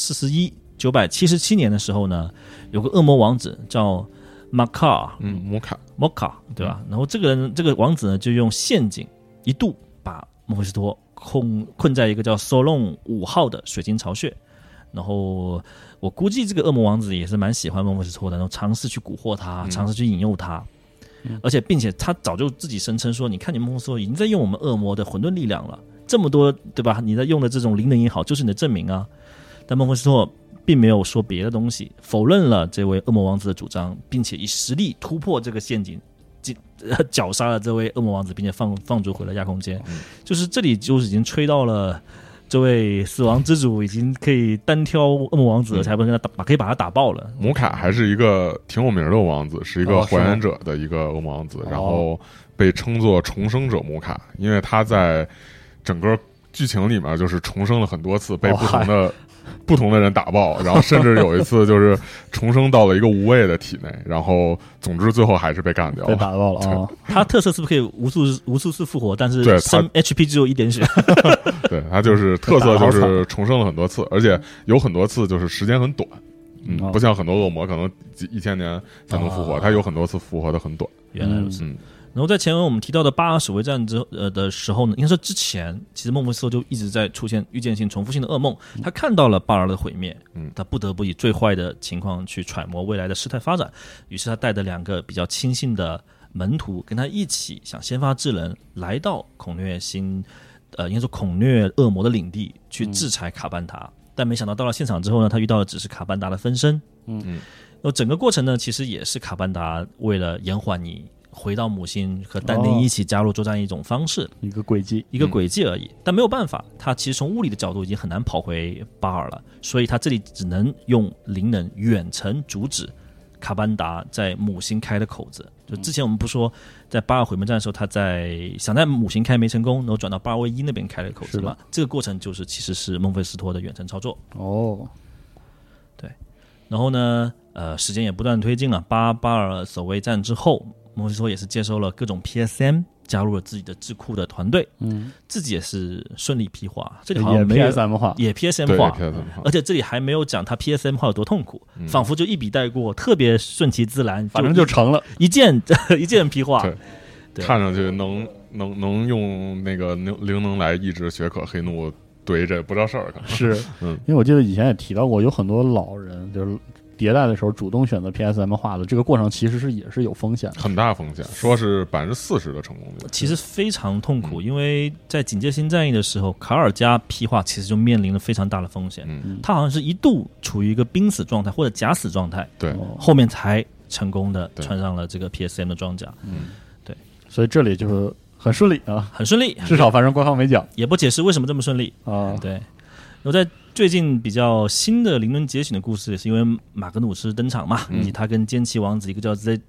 M41 977年的时候呢，有个恶魔王子叫摩卡，对吧？然后这个王子呢，就用陷阱一度把孟菲斯托困在一个叫索隆5号的水晶巢穴。然后我估计这个恶魔王子也是蛮喜欢孟菲斯托的，然后尝试去蛊惑他，尝试去引诱他。而且并且他早就自己声称说，你看你孟菲斯托已经在用我们恶魔的混沌力量了，这么多，对吧？你在用的这种灵能也好，就是你的证明啊。但孟菲斯托并没有说别的东西，否认了这位恶魔王子的主张，并且以实力突破这个陷阱，绞杀了这位恶魔王子，并且放逐回了亚空间。就是这里就是已经吹到了这位死亡之主已经可以单挑恶魔王子了，才不跟他可以把他打爆了。 摩卡还是一个挺有名的王子，是一个还原者的一个恶魔王子，然后被称作重生者摩卡，因为他在整个剧情里面就是重生了很多次，被不同的人打爆，然后甚至有一次就是重生到了一个无畏的体内，然后总之最后还是被干掉了， 被打爆了啊！ 他特色是不是可以无数次复活？但是升 HP 只有1点血。 对，他就是特色就是重生了很多次，而且有很多次就是时间很短，不像很多恶魔可能1000年才能复活，他有很多次复活的很短。 原来如此。然后在前文我们提到的巴尔守卫战的时候呢，应该说之前，其实孟菲斯托就一直在出现预见性、重复性的噩梦。他看到了巴尔的毁灭，他不得不以最坏的情况去揣摩未来的事态发展。于是他带着2个比较亲信的门徒，跟他一起想先发制人，来到孔虐应该说孔虐恶魔的领地去制裁卡班达。但没想到到了现场之后呢，他遇到的只是卡班达的分身。整个过程呢，其实也是卡班达为了延缓你回到母星和但丁一起加入作战一种方式， 一个轨迹而已。但没有办法，他其实从物理的角度已经很难跑回巴尔了，所以他这里只能用灵能远程阻止卡班达在母星开的口子。就之前我们不说在巴尔毁灭战的时候，他想在母星开没成功，然后转到巴尔卫一那边开了口子嘛。这个过程其实是孟菲斯托的远程操作。对。然后呢，时间也不断推进了。巴尔守卫战之后，孟菲斯托也是接收了各种 PSM， 加入了自己的智库的团队，自己也是顺利批化。这里好像没有也 PSM 化， 也 PSM 化，而且这里还没有讲他 PSM 化有多痛苦，仿佛就一笔带过，特别顺其自然， 反正就成了， 一键批化。 对，看上去能用那个灵能来抑制血可黑怒，对这不知道事儿，可能是，因为我记得以前也提到过，有很多老人就是迭代的时候主动选择 PSM 化的这个过程，其实也是有风险的， 很大风险，说是40%的成功率， 其实非常痛苦。因为在警戒新战役的时候，卡尔加批化其实就面临了非常大的风险，他好像是一度处于一个濒死状态或者假死状态， 对， 后面才成功的穿上了这个 PSM 的装甲，对， 所以这里就是很顺利啊， 很顺利， 至少反正官方没讲， 也不解释为什么这么顺利啊，对。然后在最近比较新的灵能觉醒的故事，也是因为马格努斯登场嘛，以及他跟奸奇王子一个叫 Z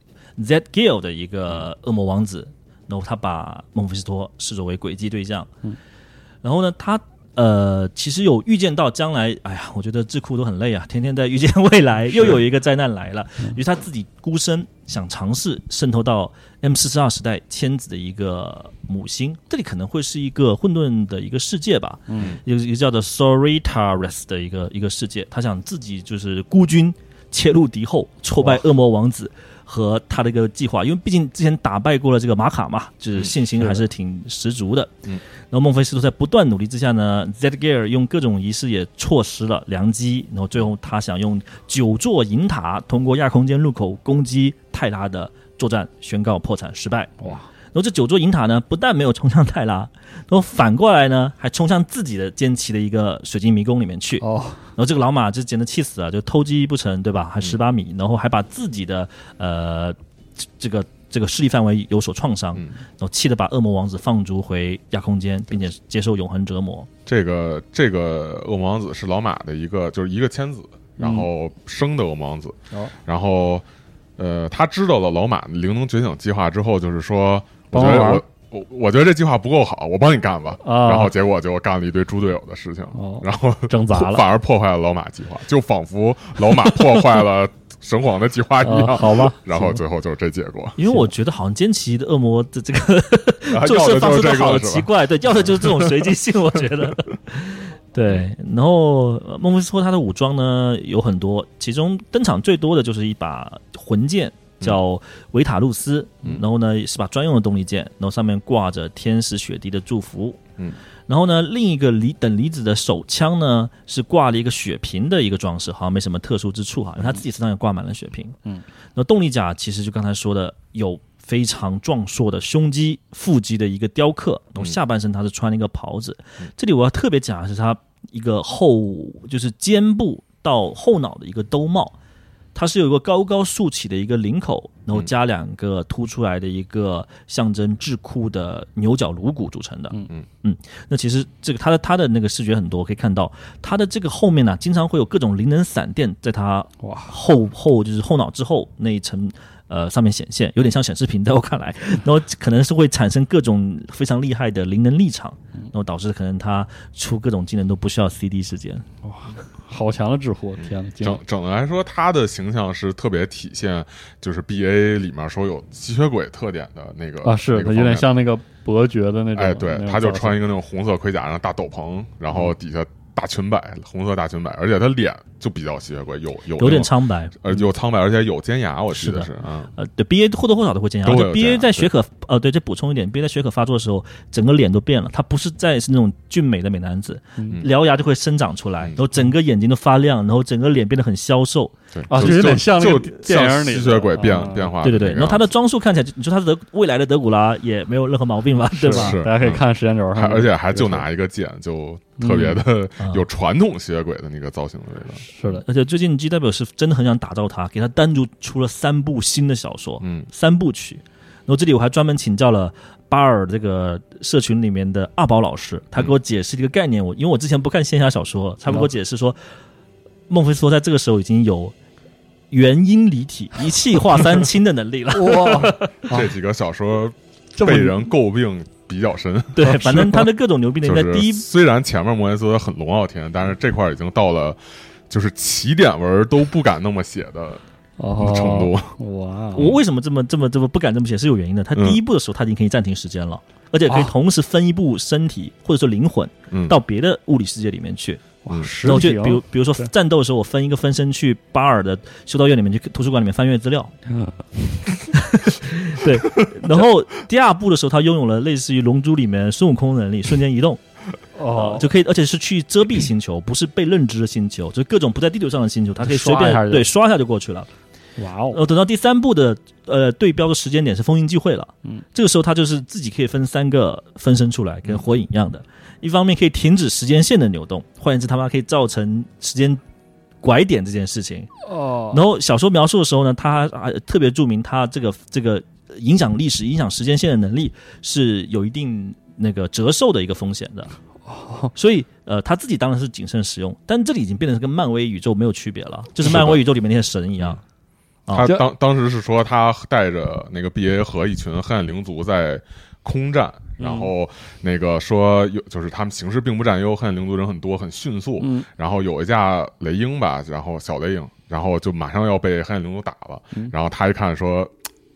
Gil 的一个恶魔王子，然后他把孟菲斯托视作为诡计对象，然后呢，他其实有预见到将来，哎呀，我觉得智库都很累啊，天天在预见未来，又有一个灾难来了，于是他自己孤身想尝试渗透到 M42时代千子的一个母星，这里可能会是一个混沌的一个世界吧，一个叫做 Soritaris 的一个世界，他想自己就是孤军切入敌后，挫败恶魔王子和他的一个计划，因为毕竟之前打败过了这个玛卡嘛，就是信心还是挺十足的。然后孟菲斯托在不断努力之下呢 ，Zedgeir 用各种仪式也错失了良机，然后最后他想用9座银塔通过亚空间入口攻击泰拉的作战宣告破产失败。哇！然后这9座银塔呢，不但没有冲向泰拉，然后反过来呢，还冲向自己的坚奇的一个水晶迷宫里面去。然后这个老马就简直气死了，就偷鸡不成，对吧？还18米，然后还把自己的这个势力范围有所创伤，然后气得把恶魔王子放逐回亚空间，并且接受永恒折磨。 这个恶魔王子是老马的一个千子，然后生的恶魔王子。然后他知道了老马的灵能觉醒计划之后，就是说，我觉得这计划不够好，我帮你干吧。然后结果就干了一堆猪队友的事情，然后挣砸了， 反而破坏了老马计划，就仿佛老马破坏了神皇的计划一样。 好吧， 然后最后就是这结果。 因为我觉得好像坚奇的恶魔的这个做事方式都好奇怪，对，要的就是这种随机性，我觉得。对，然后孟菲斯托他的武装呢有很多，其中登场最多的就是一把魂剑，叫维塔路斯，然后呢是把专用的动力剑，然后上面挂着天使雪滴的祝福。然后呢，另一个等离子的手枪呢是挂了一个血瓶的一个装饰，好像没什么特殊之处哈，因为他自己身上也挂满了血瓶。然后动力甲其实就刚才说的有非常壮硕的胸肌、腹肌的一个雕刻，然后下半身他是穿了一个袍子。这里我要特别讲的是他一个就是肩部到后脑的一个兜帽，它是有一个高高竖起的一个领口，然后加2个凸出来的一个象征智库的牛角颅骨组成的。那其实这个它的那个视觉很多，可以看到它的这个后面呢，经常会有各种灵能闪电在它就是后脑之后那一层上面显现，有点像显示屏在我看来，然后可能是会产生各种非常厉害的灵能立场，然后导致可能它出各种技能都不需要 CD 时间。 哇，好强的智慧！天哪， 整的来说，他的形象是特别体现就是 BA 里面说有吸血鬼特点的那个是他有点像那个伯爵的那种。 对，他就穿一个那种红色盔甲，然后大斗篷，然后底下大裙摆，红色大裙摆，而且他脸就比较吸血鬼，有点苍白， 有苍白，而且有尖牙，我记得是对 BA 或多或少都会尖牙，而且 BA 在血可对，这补充一点 ，BA 在血可发作的时候，整个脸都变了，他不是那种俊美的美男子，獠牙就会生长出来，然后整个眼睛都发亮，然后整个脸变得很消瘦。 对就有点像那个电影里吸血鬼变化。 对，然后他的装束看起来，你说他是未来的德古拉也没有任何毛病吧？对吧？ 大家可以看时间轴上， 而且还就拿一个剑，就特别的有传统吸血鬼的那个造型的味道。 是的， 而且最近 GW 是真的很想打造他，给他单独出了3部新的小说，3部曲。然后这里我还专门请教了巴尔这个社群里面的阿宝老师，他给我解释这个概念。因为我之前不看仙侠小说，他给我解释说，孟菲斯托在这个时候已经有元阴离体、一气化三清的能力了。 哇， 这几个小说被人诟病比较深。 对，反正他的各种牛逼的在第一， 虽然前面摩耶斯很龙傲天，但是这块已经到了就是起点文都不敢那么写的程度。 哇！ 我为什么这么不敢这么写是有原因的。他第一部的时候他已经可以暂停时间了，而且可以同时分一部身体或者说灵魂到别的物理世界里面去。然后就比如说战斗的时候，我分一个分身去巴尔的修道院里面去图书馆里面翻阅资料。对，然后第2部的时候，他拥有了类似于龙珠里面孙悟空的能力，瞬间移动。就可以，而且是去遮蔽星球，不是被认知的星球，就是各种不在地球上的星球，它可以随便刷一下就过去了。 哇哦！ 等到第3部的对标的时间点是封印聚会了，这个时候他就是自己可以分3个分身出来，跟火影一样的。一方面可以停止时间线的扭动，换言之，他妈可以造成时间拐点这件事情。然后小说描述的时候呢，他还特别注明他这个影响历史、影响时间线的能力是有一定那个折寿的一个风险的。所以他自己当然是谨慎使用，但这里已经变成跟漫威宇宙没有区别了，就是漫威宇宙里面那些神一样。 他当时是说他带着那个 BA 和一群黑暗灵族在空战，然后那个说就是他们形势并不占优，黑暗灵族人很多，很迅速，然后有一架雷鹰吧，然后小雷鹰，然后就马上要被黑暗灵族打了，然后他一看说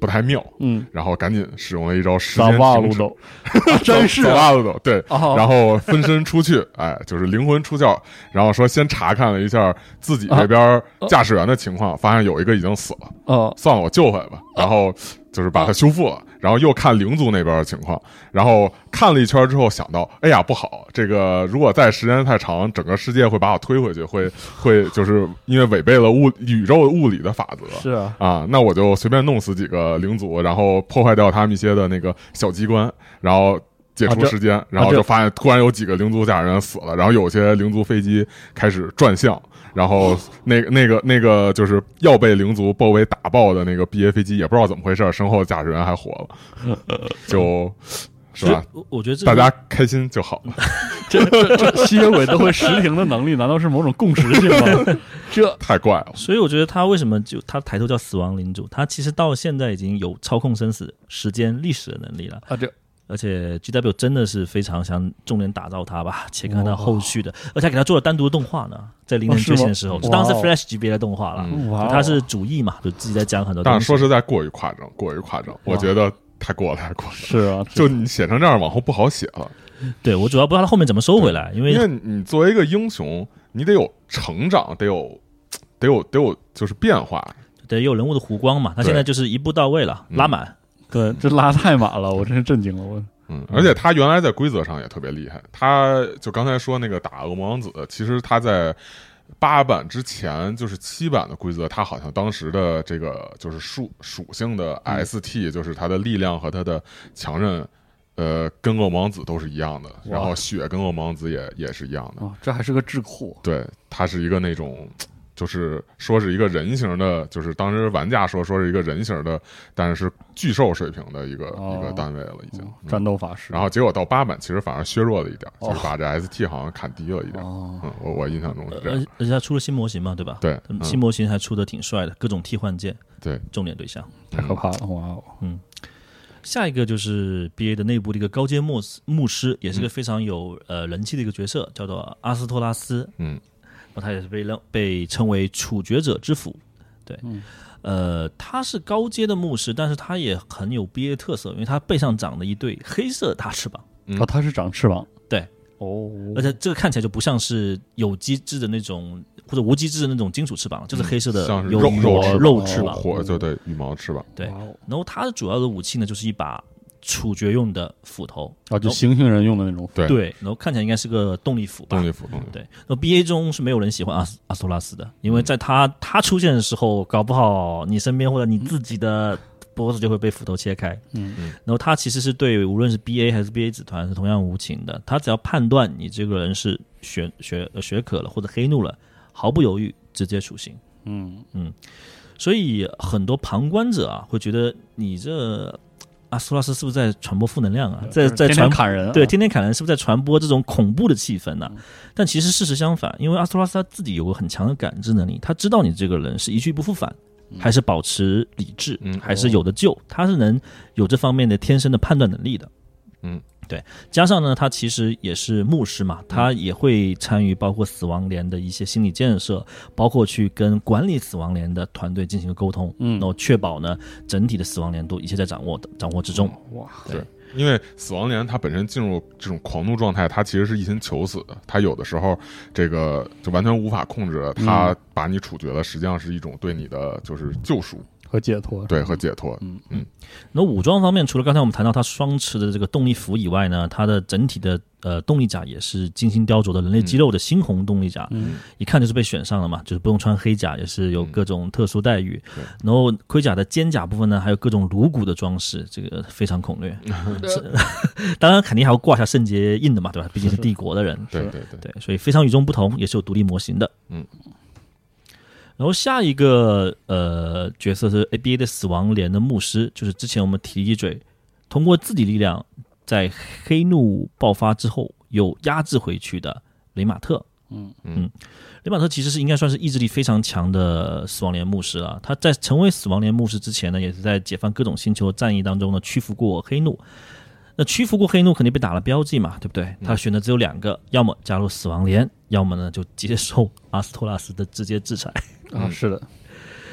不太妙，然后赶紧使用了一招时间停止， 真是萨鲁斗，对，然后分身出去，就是灵魂出窍，然后说先查看了一下自己这边驾驶员的情况，发现有一个已经死了，算了，我救回来吧，然后就是把它修复了，然后又看灵族那边的情况，然后看了一圈之后想到，哎呀不好，这个如果再时间太长，整个世界会把我推回去，会就是因为违背了宇宙物理的法则， 是啊， 那我就随便弄死几个灵族，然后破坏掉他们一些的那个小机关，然后解除时间，然后就发现突然有几个灵族驾驶员死了，然后有些灵族飞机开始转向。然后那个就是要被灵族包围打爆的那个 BA 飞机也不知道怎么回事，身后驾驶员还活了，就是吧？ 我觉得大家开心就好了。 这吸血鬼都会时停的能力，难道是某种共识性吗？这太怪了。 所以我觉得他为什么他抬头叫死亡领主，他其实到现在已经有操控生死、时间、历史的能力了。而且 GW 真的是非常想重点打造它吧，且看它后续的，而且还给它做了单独的动画呢，在零年觉醒的时候，就当时 Flash 级别的动画了，它是主义嘛，就自己在讲很多东西。 但是说实在过于夸张，我觉得太过了。 是啊， 就你写成这样，往后不好写了。 对，我主要不知道他后面怎么收回来，因为你作为一个英雄，你得有成长，得有就是变化， 得有人物的弧光嘛。他现在就是一步到位了，拉满。 对，这拉太满了，我真是震惊了。 而且他原来在规则上也特别厉害。他就刚才说那个打恶魔王子，其实他在8版之前，就是7版的规则，他好像当时的这个就是属性的 ST，就是他的力量和他的强韧，跟恶魔王子都是一样的。然后血跟恶魔王子也是一样的。 这还是个智库。 对，他是一个那种。就是说是一个人形的，就是当时玩家说是一个人形的，但是巨兽水平的一个单位了，已经战斗法师。 然后结果到8版，其实反而削弱了一点，就是把这 ST 好像砍低了一点。我印象中是这样。 而且他出了新模型嘛，对吧？ 对， 新模型还出的挺帅的，各种替换件。 对， 重点对象太可怕了，哇哦！ 下一个就是 BA 的内部的一个高阶牧师，也是个非常有人气的一个角色，叫做阿斯托拉斯。他也是被称为处决者之斧，对，他是高阶的牧师，但是他也很有 BA 特色，因为他背上长了一对黑色大翅膀。 他是长翅膀， 对，而且这个看起来就不像是有机质的那种或者无机质的那种金属翅膀，就是黑色的， 像是肉翅膀， 火就对羽毛翅膀。 对，然后他的主要的武器呢，就是一把处决用的斧头就行星人用的那种斧。 对，然后看起来应该是个动力斧吧。 动力斧。 对，然后 BA 中是没有人喜欢阿斯托拉斯的，因为在他出现的时候，搞不好你身边或者你自己的脖子就会被斧头切开。然后他其实是对无论是 BA 还是 BA 子团是同样无情的，他只要判断你这个人是血渴了或者黑怒了，毫不犹豫直接处刑。所以很多旁观者会觉得你这阿斯托拉斯是不是在传播负能量啊？在天天砍人， 对，天天砍人，是不是在传播这种恐怖的气氛呢？但其实事实相反，因为阿斯托拉斯他自己有个很强的感知能力，他知道你这个人是一去不复返，还是保持理智，还是有的救，他是能有这方面的天生的判断能力的。对，加上呢，他其实也是牧师嘛，他也会参与包括死亡连的一些心理建设，包括去跟管理死亡连的团队进行沟通，然后确保呢整体的死亡连都一切在掌握之中。 哇，对，因为死亡连它本身进入这种狂怒状态，它其实是一心求死的，它有的时候这个就完全无法控制，它把你处决了，实际上是一种对你的就是救赎。 和解脱， 对，和解脱。 那武装方面，除了刚才我们谈到它双持的这个动力斧以外呢，它的整体的动力甲也是精心雕琢的人类肌肉的猩红动力甲，一看就是被选上了嘛，就是不用穿黑甲，也是有各种特殊待遇。然后盔甲的肩甲部分呢，还有各种颅骨的装饰，这个非常恐略。当然肯定还要挂下圣洁印的嘛，对吧？毕竟是帝国的人。 对， 所以非常与众不同，也是有独立模型的。然后下一个角色是 ABA 的死亡连的牧师，就是之前我们提一嘴，通过自己力量在黑怒爆发之后又压制回去的雷马特。雷马特其实是应该算是意志力非常强的死亡连牧师了。他在成为死亡连牧师之前呢，也是在解放各种星球战役当中呢屈服过黑怒。那屈服过黑怒肯定被打了标记嘛，对不对？他选的只有2个，要么加入死亡连，要么呢就接受阿斯托拉斯的直接制裁。 是的。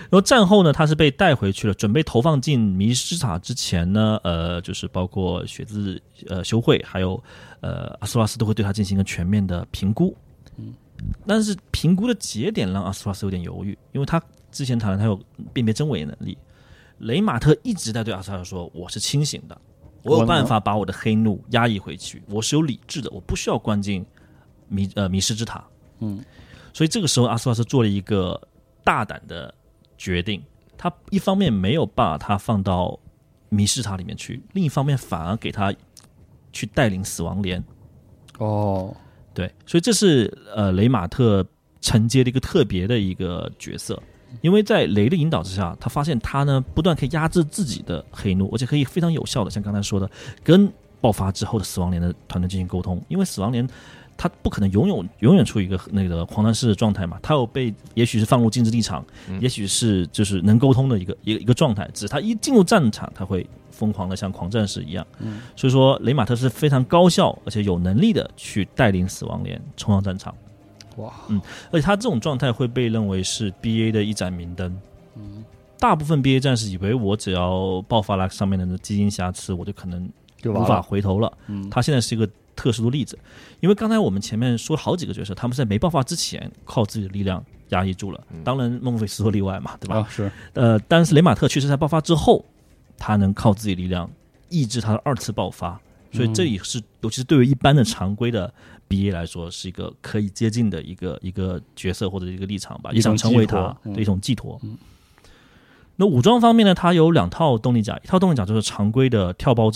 然后战后呢，他是被带回去了，准备投放进迷失塔之前呢，就是包括血字修会，还有阿斯托拉斯都会对他进行一个全面的评估。但是评估的节点让阿斯托拉斯有点犹豫，因为他之前谈了他有辨别真伪能力。雷马特一直在对阿斯托拉斯说：“我是清醒的，我有办法把我的黑怒压抑回去，我是有理智的，我不需要关进迷失之塔。”所以这个时候阿斯托拉斯做了一个大胆的决定，他一方面没有把他放到迷失塔里面去，另一方面反而给他去带领死亡连。对，所以这是雷马特承接的一个特别的一个角色，因为在雷的引导之下，他发现他呢不断可以压制自己的黑怒，而且可以非常有效的像刚才说的跟爆发之后的死亡连的团队进行沟通，因为死亡连他不可能永远处于一个那个狂战士的状态嘛，他有被也许是放入禁制立场，也许是就是能沟通的一个状态，只是他一进入战场他会疯狂的像狂战士一样。所以说雷马特是非常高效而且有能力的去带领死亡连冲上战场。而且他这种状态会被认为是 BA 的一盏明灯。大部分 BA 战士以为我只要爆发了上面的基因瑕疵，我就可能无法回头了。他现在是一个特殊的例子，因为刚才我们前面说了好几个角色，他们在没爆发之前靠自己的力量压抑住了，当然孟菲斯托例外嘛，对吧？ 是。 但是雷马特确实在爆发之后，他能靠自己的力量抑制他的二次爆发，所以这也是尤其是对于一般的常规的 BA 来说，是一个可以接近的一个角色或者一个立场吧，也想成为他的一种寄托。那武装方面呢，它有2套动力甲，一套动力甲就是常规的跳包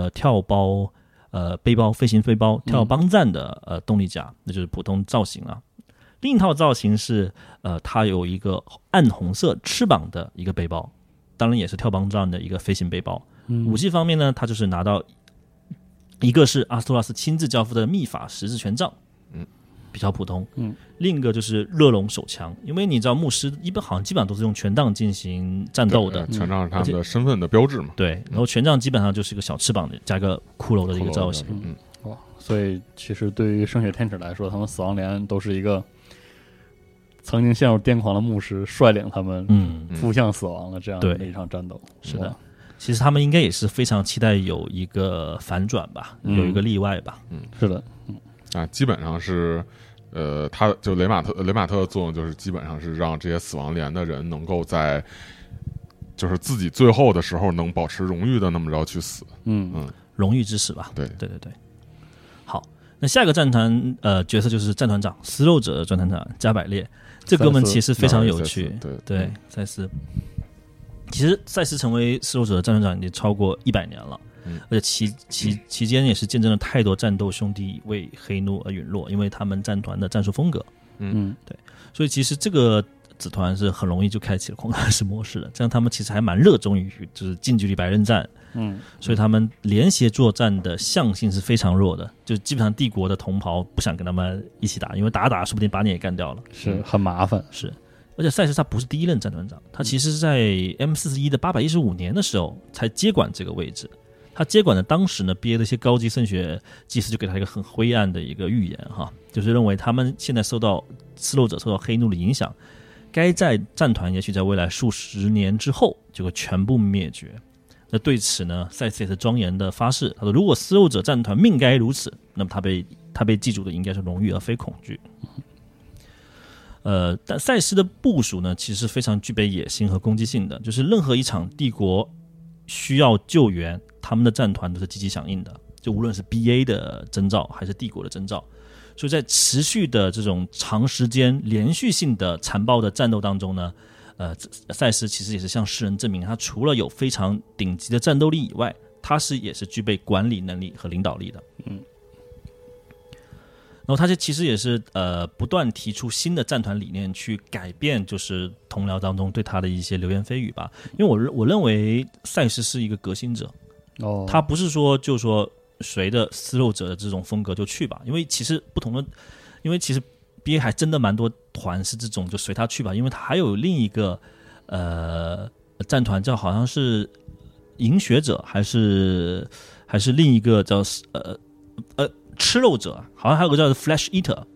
背包飞行背包跳帮战的动力甲，那就是普通造型了。另一套造型是它有一个暗红色翅膀的一个背包，当然也是跳帮战的一个飞行背包。武器方面呢，它就是拿到一个是阿斯托拉斯亲自交付的秘法十字权杖，比较普通。另一个就是热龙手枪，因为你知道牧师好像基本上都是用权杖进行战斗的， 权杖是他们的身份的标志嘛。 对，然后权杖基本上就是一个小翅膀的加个骷髅的一个造型。 所以其实对于圣血天使来说，他们死亡连都是一个曾经陷入癫狂的牧师率领他们扑向死亡的这样的一场战斗。 是的，其实他们应该也是非常期待有一个反转吧，有一个例外吧。 是的。 基本上是他就雷马特的作用就是基本上是让这些死亡连的人能够在就是自己最后的时候能保持荣誉的那么着去死。 荣誉之死吧。 对。 好，那下一个战团角色就是战团长撕肉者的战团长加百列，这哥们其实非常有趣。对，赛斯。其实赛斯成为撕肉者的战团长已经超过100年了。而且期间也是见证了太多战斗兄弟为黑怒而陨落，因为他们战团的战术风格。对，所以其实这个子团是很容易就开启了狂战士模式的，这样他们其实还蛮热衷于就是近距离白刃战。所以他们联协作战的象性是非常弱的，就基本上帝国的同袍不想跟他们一起打，因为打说不定把你也干掉了， 是很麻烦。 是，而且赛斯他不是第一任战团长，他其实是在 M41 的815年的时候才接管这个位置。他接管的当时呢 BA 的一些高级圣血祭司就给他一个很灰暗的一个预言哈，就是认为他们现在受到撕肉者受到黑怒的影响，该在战团也许在未来数十年之后就会全部灭绝。那对此呢，赛斯也是庄严的发誓，他说如果撕肉者战团命该如此，那么他被记住的应该是荣誉而非恐惧。但赛斯的部署呢，其实非常具备野心和攻击性的，就是任何一场帝国需要救援，他们的战团都是积极响应的，就无论是 BA 的征召还是帝国的征召。所以在持续的这种长时间连续性的残暴的战斗当中呢，赛斯其实也是向世人证明，他除了有非常顶级的战斗力以外，他也是具备管理能力和领导力的。然后他其实也是不断提出新的战团理念，去改变就是同僚当中对他的一些流言蜚语吧。因为我认为赛斯是一个革新者，他不是说就说随着撕肉者的这种风格就去吧，因为其实BA 还真的蛮多团是这种就随他去吧，因为他还有另一个战团叫好像是饮血者，还是另一个叫吃肉者，好像还有个叫 Flesh Eater，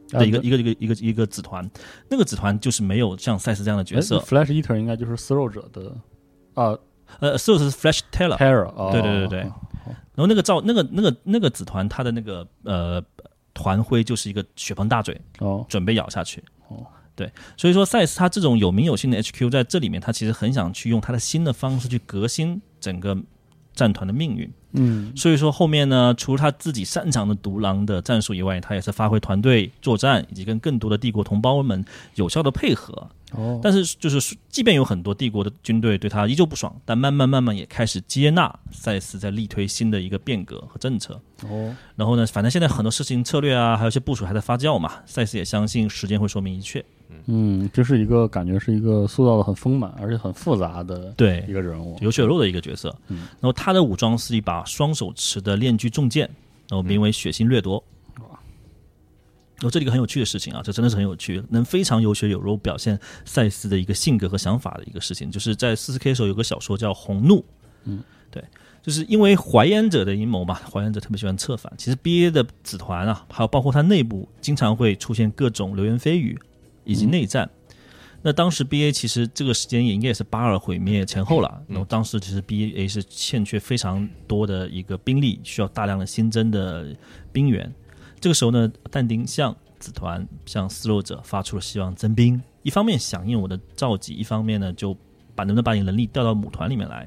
的一个子团，那个子团就是没有像赛斯这样的角色。 Flash Eater 应该就是撕肉者的撕肉者是 Flash Teller， 对，然后那个子团，它的那个团徽就是一个血盆大嘴，准备咬下去。对，所以说赛斯他这种有名有姓的 HQ 在这里面，他其实很想去用他的新的方式去革新整个战团的命运。所以说后面呢，除了他自己擅长的独狼的战术以外，他也是发挥团队作战以及跟更多的帝国同胞们有效的配合。但是就是即便有很多帝国的军队对他依旧不爽，但慢慢也开始接纳赛斯在力推新的一个变革和政策。然后呢，反正现在很多事情策略啊，还有一些部署还在发酵嘛，赛斯也相信时间会说明一切。 这是一个感觉是一个塑造的很丰满而且很复杂的一个人物， 有血有肉的一个角色。然后他的武装是一把双手持的链锯重剑，然后名为血腥掠夺。这里一个很有趣的事情啊，这真的是很有趣，能非常有血有肉表现赛斯的一个性格和想法的一个事情，就是在 40K 的时候有个小说叫《红怒》。对，就是因为怀烟者的阴谋嘛，怀烟者特别喜欢策反。其实 BA 的子团啊，还有包括它内部，经常会出现各种流言蜚语以及内战。那当时 BA 其实这个时间也应该也是巴尔毁灭前后了，然后当时其实 BA 是欠缺非常多的一个兵力，需要大量的新增的兵员。这个时候呢，但丁向子团向撕肉者发出了希望增兵，一方面响应我的召集，一方面呢就能不能把你能力调到母团里面来。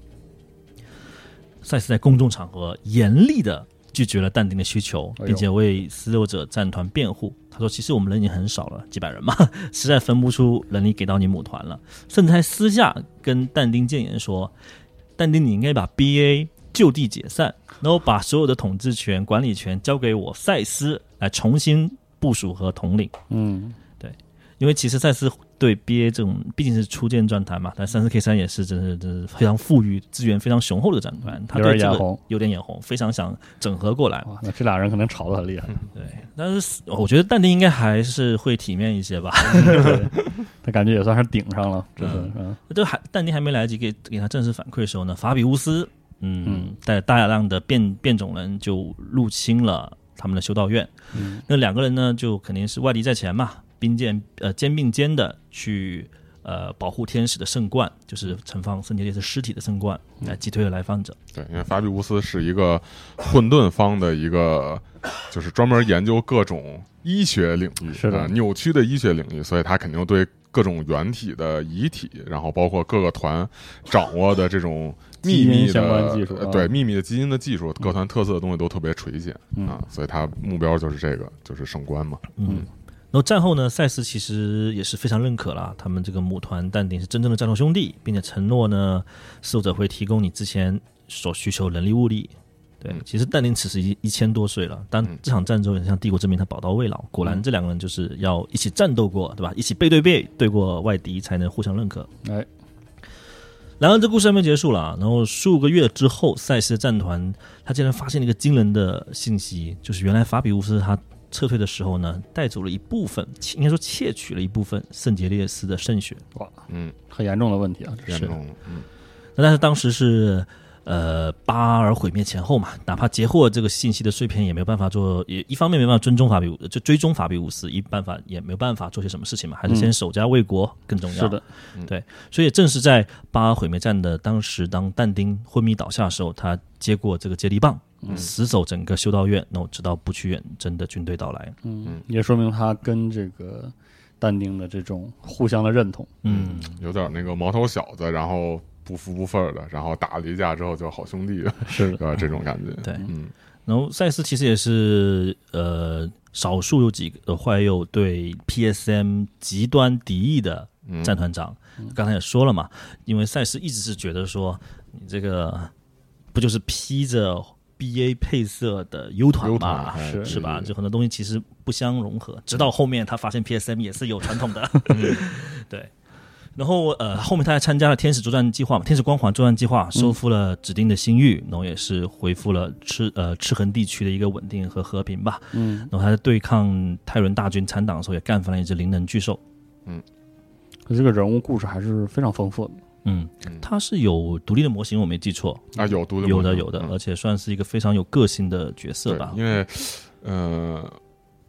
赛斯在公众场合严厉的拒绝了但丁的需求，并且为撕肉者战团辩护。他说其实我们人已经很少了，几百人嘛，实在分不出能力给到你母团了，甚至还私下跟但丁谏言说，但丁你应该把 BA 就地解散，然后把所有的统治权管理权交给我赛斯来重新部署和统领。对，因为其实赛斯对 BA 这种毕竟是初见战团嘛，但 34K3 也是真是非常富裕资源非常雄厚的战团，他对这个有点眼红，非常想整合过来。 那这俩人可能吵得很厉害。 对，但是我觉得但丁应该还是会体面一些吧。 他感觉也算是顶上了。 但丁还没来得及给他正式反馈的时候呢，法比乌斯带着大量的变种人就入侵了他们的修道院。那两个人呢，就肯定是外敌在前嘛，肩并肩的去保护天使的圣冠，就是盛放圣杰烈斯尸体的圣冠，来击退了来访者。 对，因为法比乌斯是一个混沌方的一个，就是专门研究各种医学领域， 是的， 扭曲的医学领域，所以他肯定对各种原体的遗体，然后包括各个团掌握的这种秘密相关技术， 对秘密的基因的技术，各团特色的东西都特别垂涎所以他目标就是这个，就是圣冠嘛。 然后战后呢，赛斯其实也是非常认可了他们这个母团但丁是真正的战斗兄弟，并且承诺呢，使用者会提供你之前所需求人力物力。对，其实但丁此时已经1000多岁了，但这场战争也像帝国证明他宝刀未老。果然这两个人就是要一起战斗过，对吧？一起背对背对过外敌，才能互相认可。然而这故事还没结束了，然后15个月之后，赛斯的战团他竟然发现了一个惊人的信息，就是原来法比乌斯他撤退的时候呢，带走了一部分，应该说窃取了一部分圣杰列斯的圣血。 哇，很严重的问题啊， 严重。 但是当时是巴尔毁灭前后嘛，哪怕截获这个信息的碎片也没有办法做，也一方面没办法追踪法比乌斯，一办法也没有办法做些什么事情嘛，还是先守家卫国更重要。 是的， 对，所以也正是在巴尔毁灭战的当时，当但丁昏迷倒下的时候，他接过这个接力棒，死守整个修道院，然后直到不去远征的军队到来。 也说明他跟这个但丁的这种互相的认同。 有点那个毛头小子，然后不服不忿的，然后打了一架之后就好兄弟了， 是的， 这种感觉。 对，然后赛斯其实也是少数有几个怀有对 PSM 极端敌意的战团长。刚才也说了嘛，因为赛斯一直是觉得说，你这个不就是披着 BA 配色的 U 团嘛，是吧？就很多东西其实不相融合。直到后面他发现 PSM 也是有传统的，对。然后后面他还参加了天使作战计划嘛，天使光环作战计划，收复了指定的星域，然后也是恢复了赤痕地区的一个稳定和和平吧。然后他在对抗泰伦大军残党的时候，也干翻了一只灵能巨兽。 这个人物故事还是非常丰富的。 他是有独立的模型，我没记错啊，有独立模型， 有的，而且算是一个非常有个性的角色吧。 因为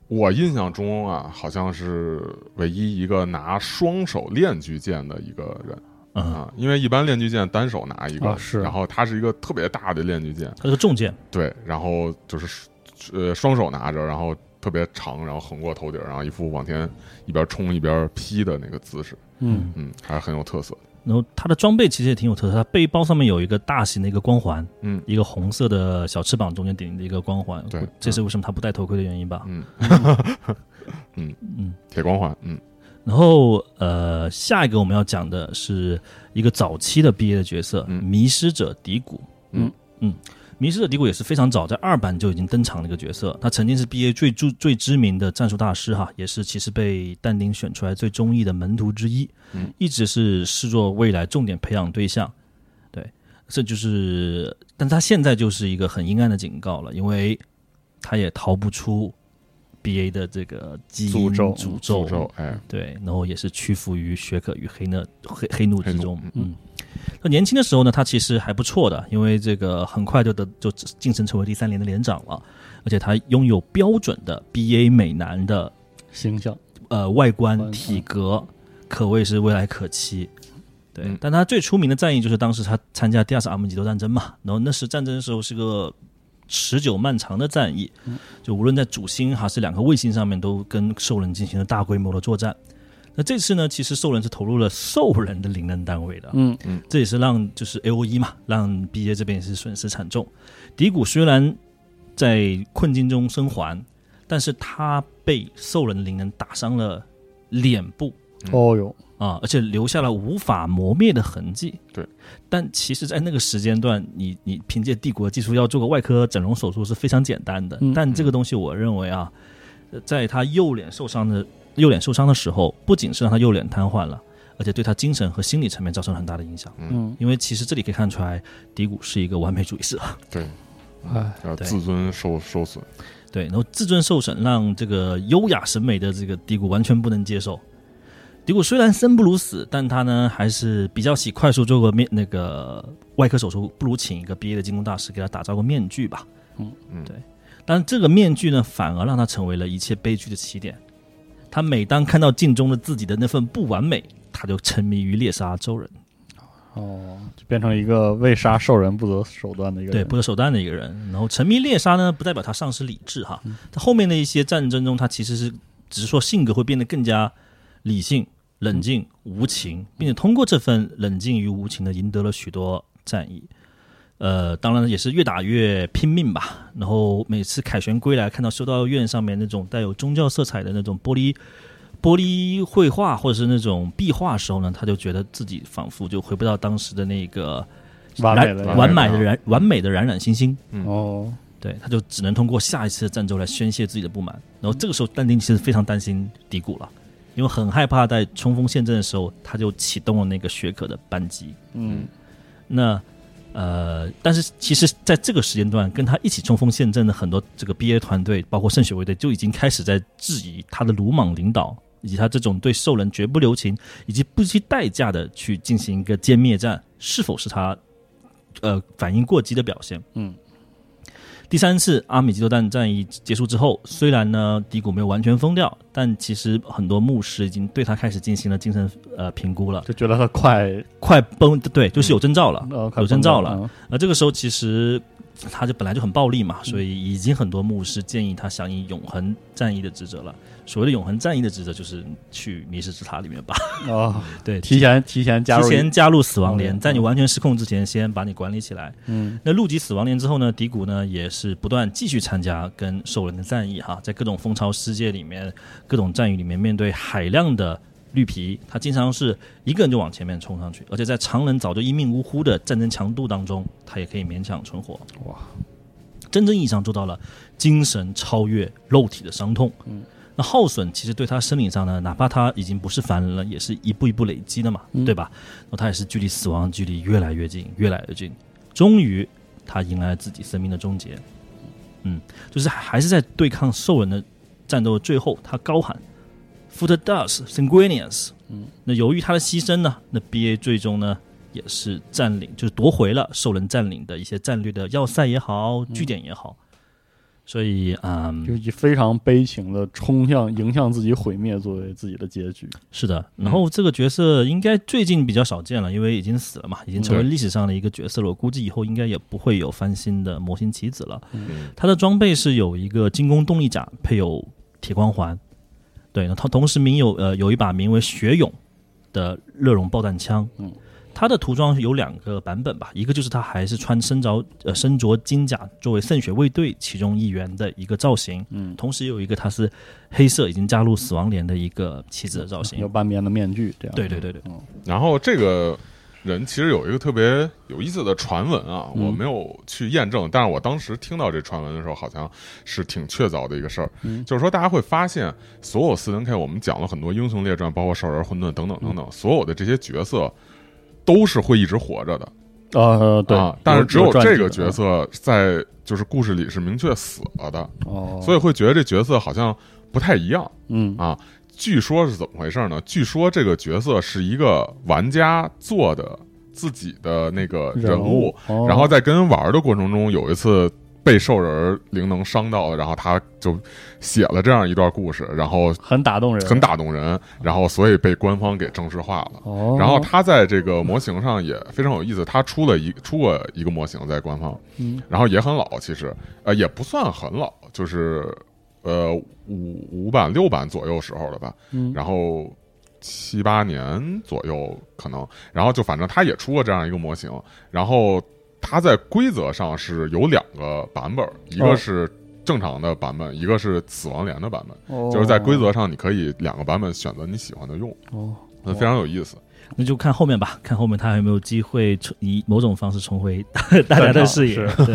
我印象中啊，好像是唯一一个拿双手链锯剑的一个人。因为一般链锯剑单手拿一个， 是， 然后它是一个特别大的链锯剑， 它是个重剑， 对，然后就是双手拿着，然后特别长，然后横过头顶，然后一副往前一边冲一边劈的那个姿势，还是很有特色的。 然后它的装备其实也挺有特色，它背包上面有一个大型的一个光环，一个红色的小翅膀中间顶的一个光环， 对， 这是为什么他不戴头盔的原因吧？ 铁光环， 然后下一个我们要讲的是一个早期的 BA 的角色，迷失者迪古。迷失者迪古也是非常早，在2版就已经登场的一个角色。他曾经是 BA 最知名的战术大师哈，也是其实被但丁选出来最中意的门徒之一，一直是视作未来重点培养对象。对，这就是，但他现在就是一个很阴暗的警告了，因为他也逃不出BA 的这个基因诅咒，对，然后也是屈服于雪可与黑怒之中。那年轻的时候呢，他其实还不错的，因为这个很快就晋升成为第3连的连长了，而且他拥有标准的 BA 美男的形象， 外观体格，可谓是未来可期。对，但他最出名的战役就是当时他参加第2次阿姆吉多战争嘛，然后那时战争的时候是个持久漫长的战役，就无论在主星还是2颗卫星上面都跟兽人进行了大规模的作战。那这次呢，其实兽人是投入了兽人的灵能单位的，这也是让就是 AOE 嘛，让 BA 这边也是损失惨重。迪古虽然在困境中生还，但是他被兽人的灵能打伤了脸部，而且留下了无法磨灭的痕迹。 对， 但其实，在那个时间段，你凭借帝国的技术要做个外科整容手术是非常简单的。但这个东西，我认为啊，在他右脸受伤的时候，不仅是让他右脸瘫痪了，而且对他精神和心理层面造成了很大的影响。因为其实这里可以看出来，迪古是一个完美主义者。 对，要自尊受损。 对，然后自尊受损，让这个优雅审美的这个迪古完全不能接受。迪古虽然生不如死，但他呢还是比较喜快速做个那个外科手术，不如请一个 BA 的精工大师给他打造个面具吧。对。但这个面具呢，反而让他成为了一切悲剧的起点。他每当看到镜中的自己的那份不完美，他就沉迷于猎杀兽人。 就变成一个为杀兽人不择手段的一个人。 对，不择手段的一个人。然后沉迷猎杀呢，不代表他丧失理智哈。他后面的一些战争中，他其实是只是说性格会变得更加理性、冷静、无情，并且通过这份冷静与无情的赢得了许多战役。当然也是越打越拼命吧。然后每次凯旋归来，看到修道院上面那种带有宗教色彩的那种玻璃绘画或者是那种壁画的时候呢，他就觉得自己仿佛就回不到当时的那个完美的冉星星。对，他就只能通过下一次的战斗来宣泄自己的不满。然后这个时候但丁其实非常担心迪古了，因为很害怕在冲锋陷阵的时候，他就启动了那个雪可的扳机。但是其实在这个时间段跟他一起冲锋陷阵的很多这个 BA 团队，包括圣血卫队，就已经开始在质疑他的鲁莽领导，以及他这种对兽人绝不留情以及不计代价的去进行一个歼灭战，是否是他反应过激的表现。第3次阿米吉多战役结束之后，虽然呢迪古没有完全疯掉，但其实很多牧师已经对他开始进行了精神评估了， 就觉得他快崩，对，就是有征兆了，有征兆了。这个时候其实他就本来就很暴力嘛，所以已经很多牧师建议他响应永恒战役的职责了。所谓的永恒战役的职责就是去迷失之塔里面吧。对，提前加入死亡连，在你完全失控之前，先把你管理起来。那入籍死亡连之后呢，迪古呢也是不断继续参加跟兽人的战役哈，在各种蜂巢世界里面、各种战役里面，面对海量的绿皮，他经常是一个人就往前面冲上去，而且在常人早就一命呜呼的战争强度当中，他也可以勉强存活。真正意义上做到了精神超越肉体的伤痛。那耗损其实对他生理上呢，哪怕他已经不是凡人了，也是一步一步累积的嘛，对吧？然后他也是距离死亡距离越来越近，越来越近，终于他迎来了自己生命的终结。就是还是在对抗兽人的战斗的最后，他高喊 Futadus Sanguinius。那由于他的牺牲呢，那 BA 最终呢也是占领，就是夺回了兽人占领的一些战略的要塞也好，据点也好。 所以就以非常悲情的迎向自己毁灭作为自己的结局。 是的，然后这个角色应该最近比较少见了，因为已经死了嘛，已经成为历史上的一个角色了。我估计以后应该也不会有翻新的魔形棋子了。他的装备是有一个精工动力甲，配有铁光环。对，他同时有一把名为雪勇的热熔爆弹枪。它的涂装有2个版本吧，一个就是它还是身着金甲作为圣血卫队其中一员的一个造型，同时有一个它是黑色已经加入死亡连的一个棋子的造型， 有半边的面具这样。 对。 然后这个人其实有一个特别有意思的传闻啊，我没有去验证，但是我当时听到这传闻的时候，好像是挺确凿的一个事儿，就是说大家会发现，所有40K 我们讲了很多英雄列传，包括兽人、混沌等等等等，所有的这些角色都是会一直活着的。 对， 但是只有这个角色在就是故事里是明确死了的，所以会觉得这角色好像不太一样。据说是怎么回事呢？据说这个角色是一个玩家做的自己的那个人物，然后在跟人玩的过程中，有一次被兽人灵能伤到了，然后他就写了这样一段故事，然后很打动人， 然后所以被官方给正式化了。然后他在这个模型上也非常有意思，他出过一个模型在官方，然后也很老，其实也不算很老，就是5版6版左右时候了吧，然后7、8年左右可能，然后就反正他也出过这样一个模型，然后它在规则上是有2个版本，一个是正常的版本，一个是死亡连的版本，就是在规则上你可以2个版本选择你喜欢的用，非常有意思。 那就看后面吧，看后面他有没有机会以某种方式重回大家的视野。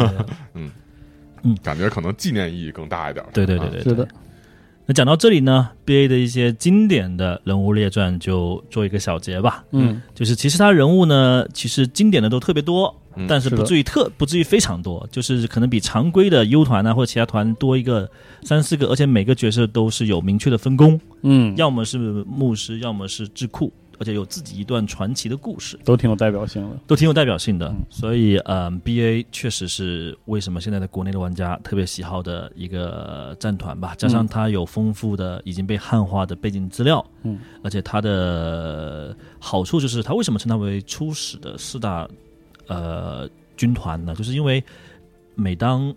感觉可能纪念意义更大一点。 对， 是的。 那讲到这里呢 ，BA 的一些经典的人物列传就做一个小结吧。就是其实他人物呢，其实经典的都特别多，但是不至于非常多，就是可能比常规的 U 团啊或者其他团多一个3、4个，而且每个角色都是有明确的分工。要么是牧师，要么是智库。而且有自己一段传奇的故事， 都挺有代表性的， 所以BA 确实是为什么现在的国内的玩家特别喜好的一个战团吧，加上它有丰富的已经被汉化的背景资料，而且它的好处就是它为什么称它为初始的4大军团呢？就是因为每当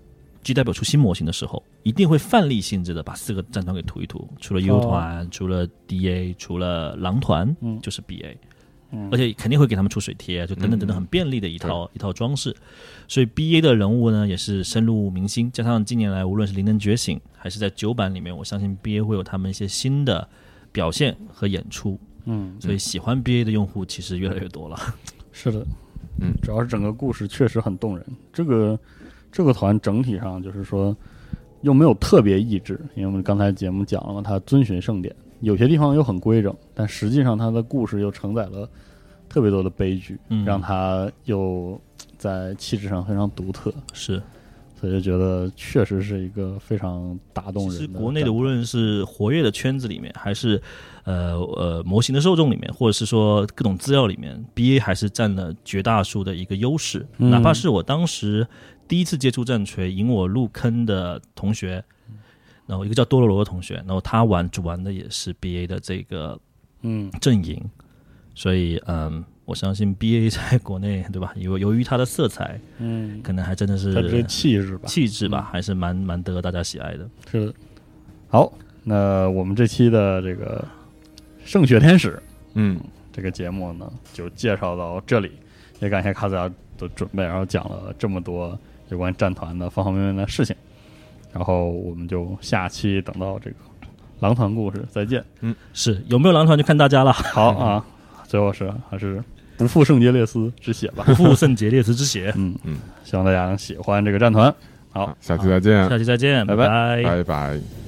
G 代表出新模型的时候，一定会范例性质的把4个战团给涂一涂，除了 U 团，除了 DA， 除了狼团，就是 BA，而且肯定会给他们出水贴，就等等等等，很便利的一套装饰。所以 BA 的人物呢也是深入民心，加上近年来无论是灵能觉醒还是在9版里面，我相信 BA 会有他们一些新的表现和演出。所以喜欢 BA 的用户其实越来越多了。 是的，主要是整个故事确实很动人。这个团整体上就是说又没有特别意志，因为我们刚才节目讲了嘛，它遵循盛典，有些地方又很规整，但实际上它的故事又承载了特别多的悲剧，让它又在气质上非常独特。 是， 所以就觉得确实是一个非常打动人的。 其实国内的无论是活跃的圈子里面，还是模型的受众里面，或者是说各种资料里面 ，BA 还是占了绝大数的一个优势。哪怕是我当时第一次接触战锤引我入坑的同学，然后一个叫多罗罗的同学，然后他主玩的也是 BA 的这个阵营，所以我相信 BA 在国内，对吧？由于它的色彩，可能还真的是它这气质吧， 还是蛮得大家喜爱的。 是的。好，那我们这期的这个圣血天使，这个节目呢就介绍到这里，也感谢卡子亚的准备，然后讲了这么多有关战团的方方面面的事情，然后我们就下期等到这个狼团故事再见。 是有没有狼团就看大家了。 好啊，最后还是不负圣杰列斯之血吧， 不负圣杰列斯之血。 希望大家能喜欢这个战团。好， 下期再见， 拜拜。 拜拜。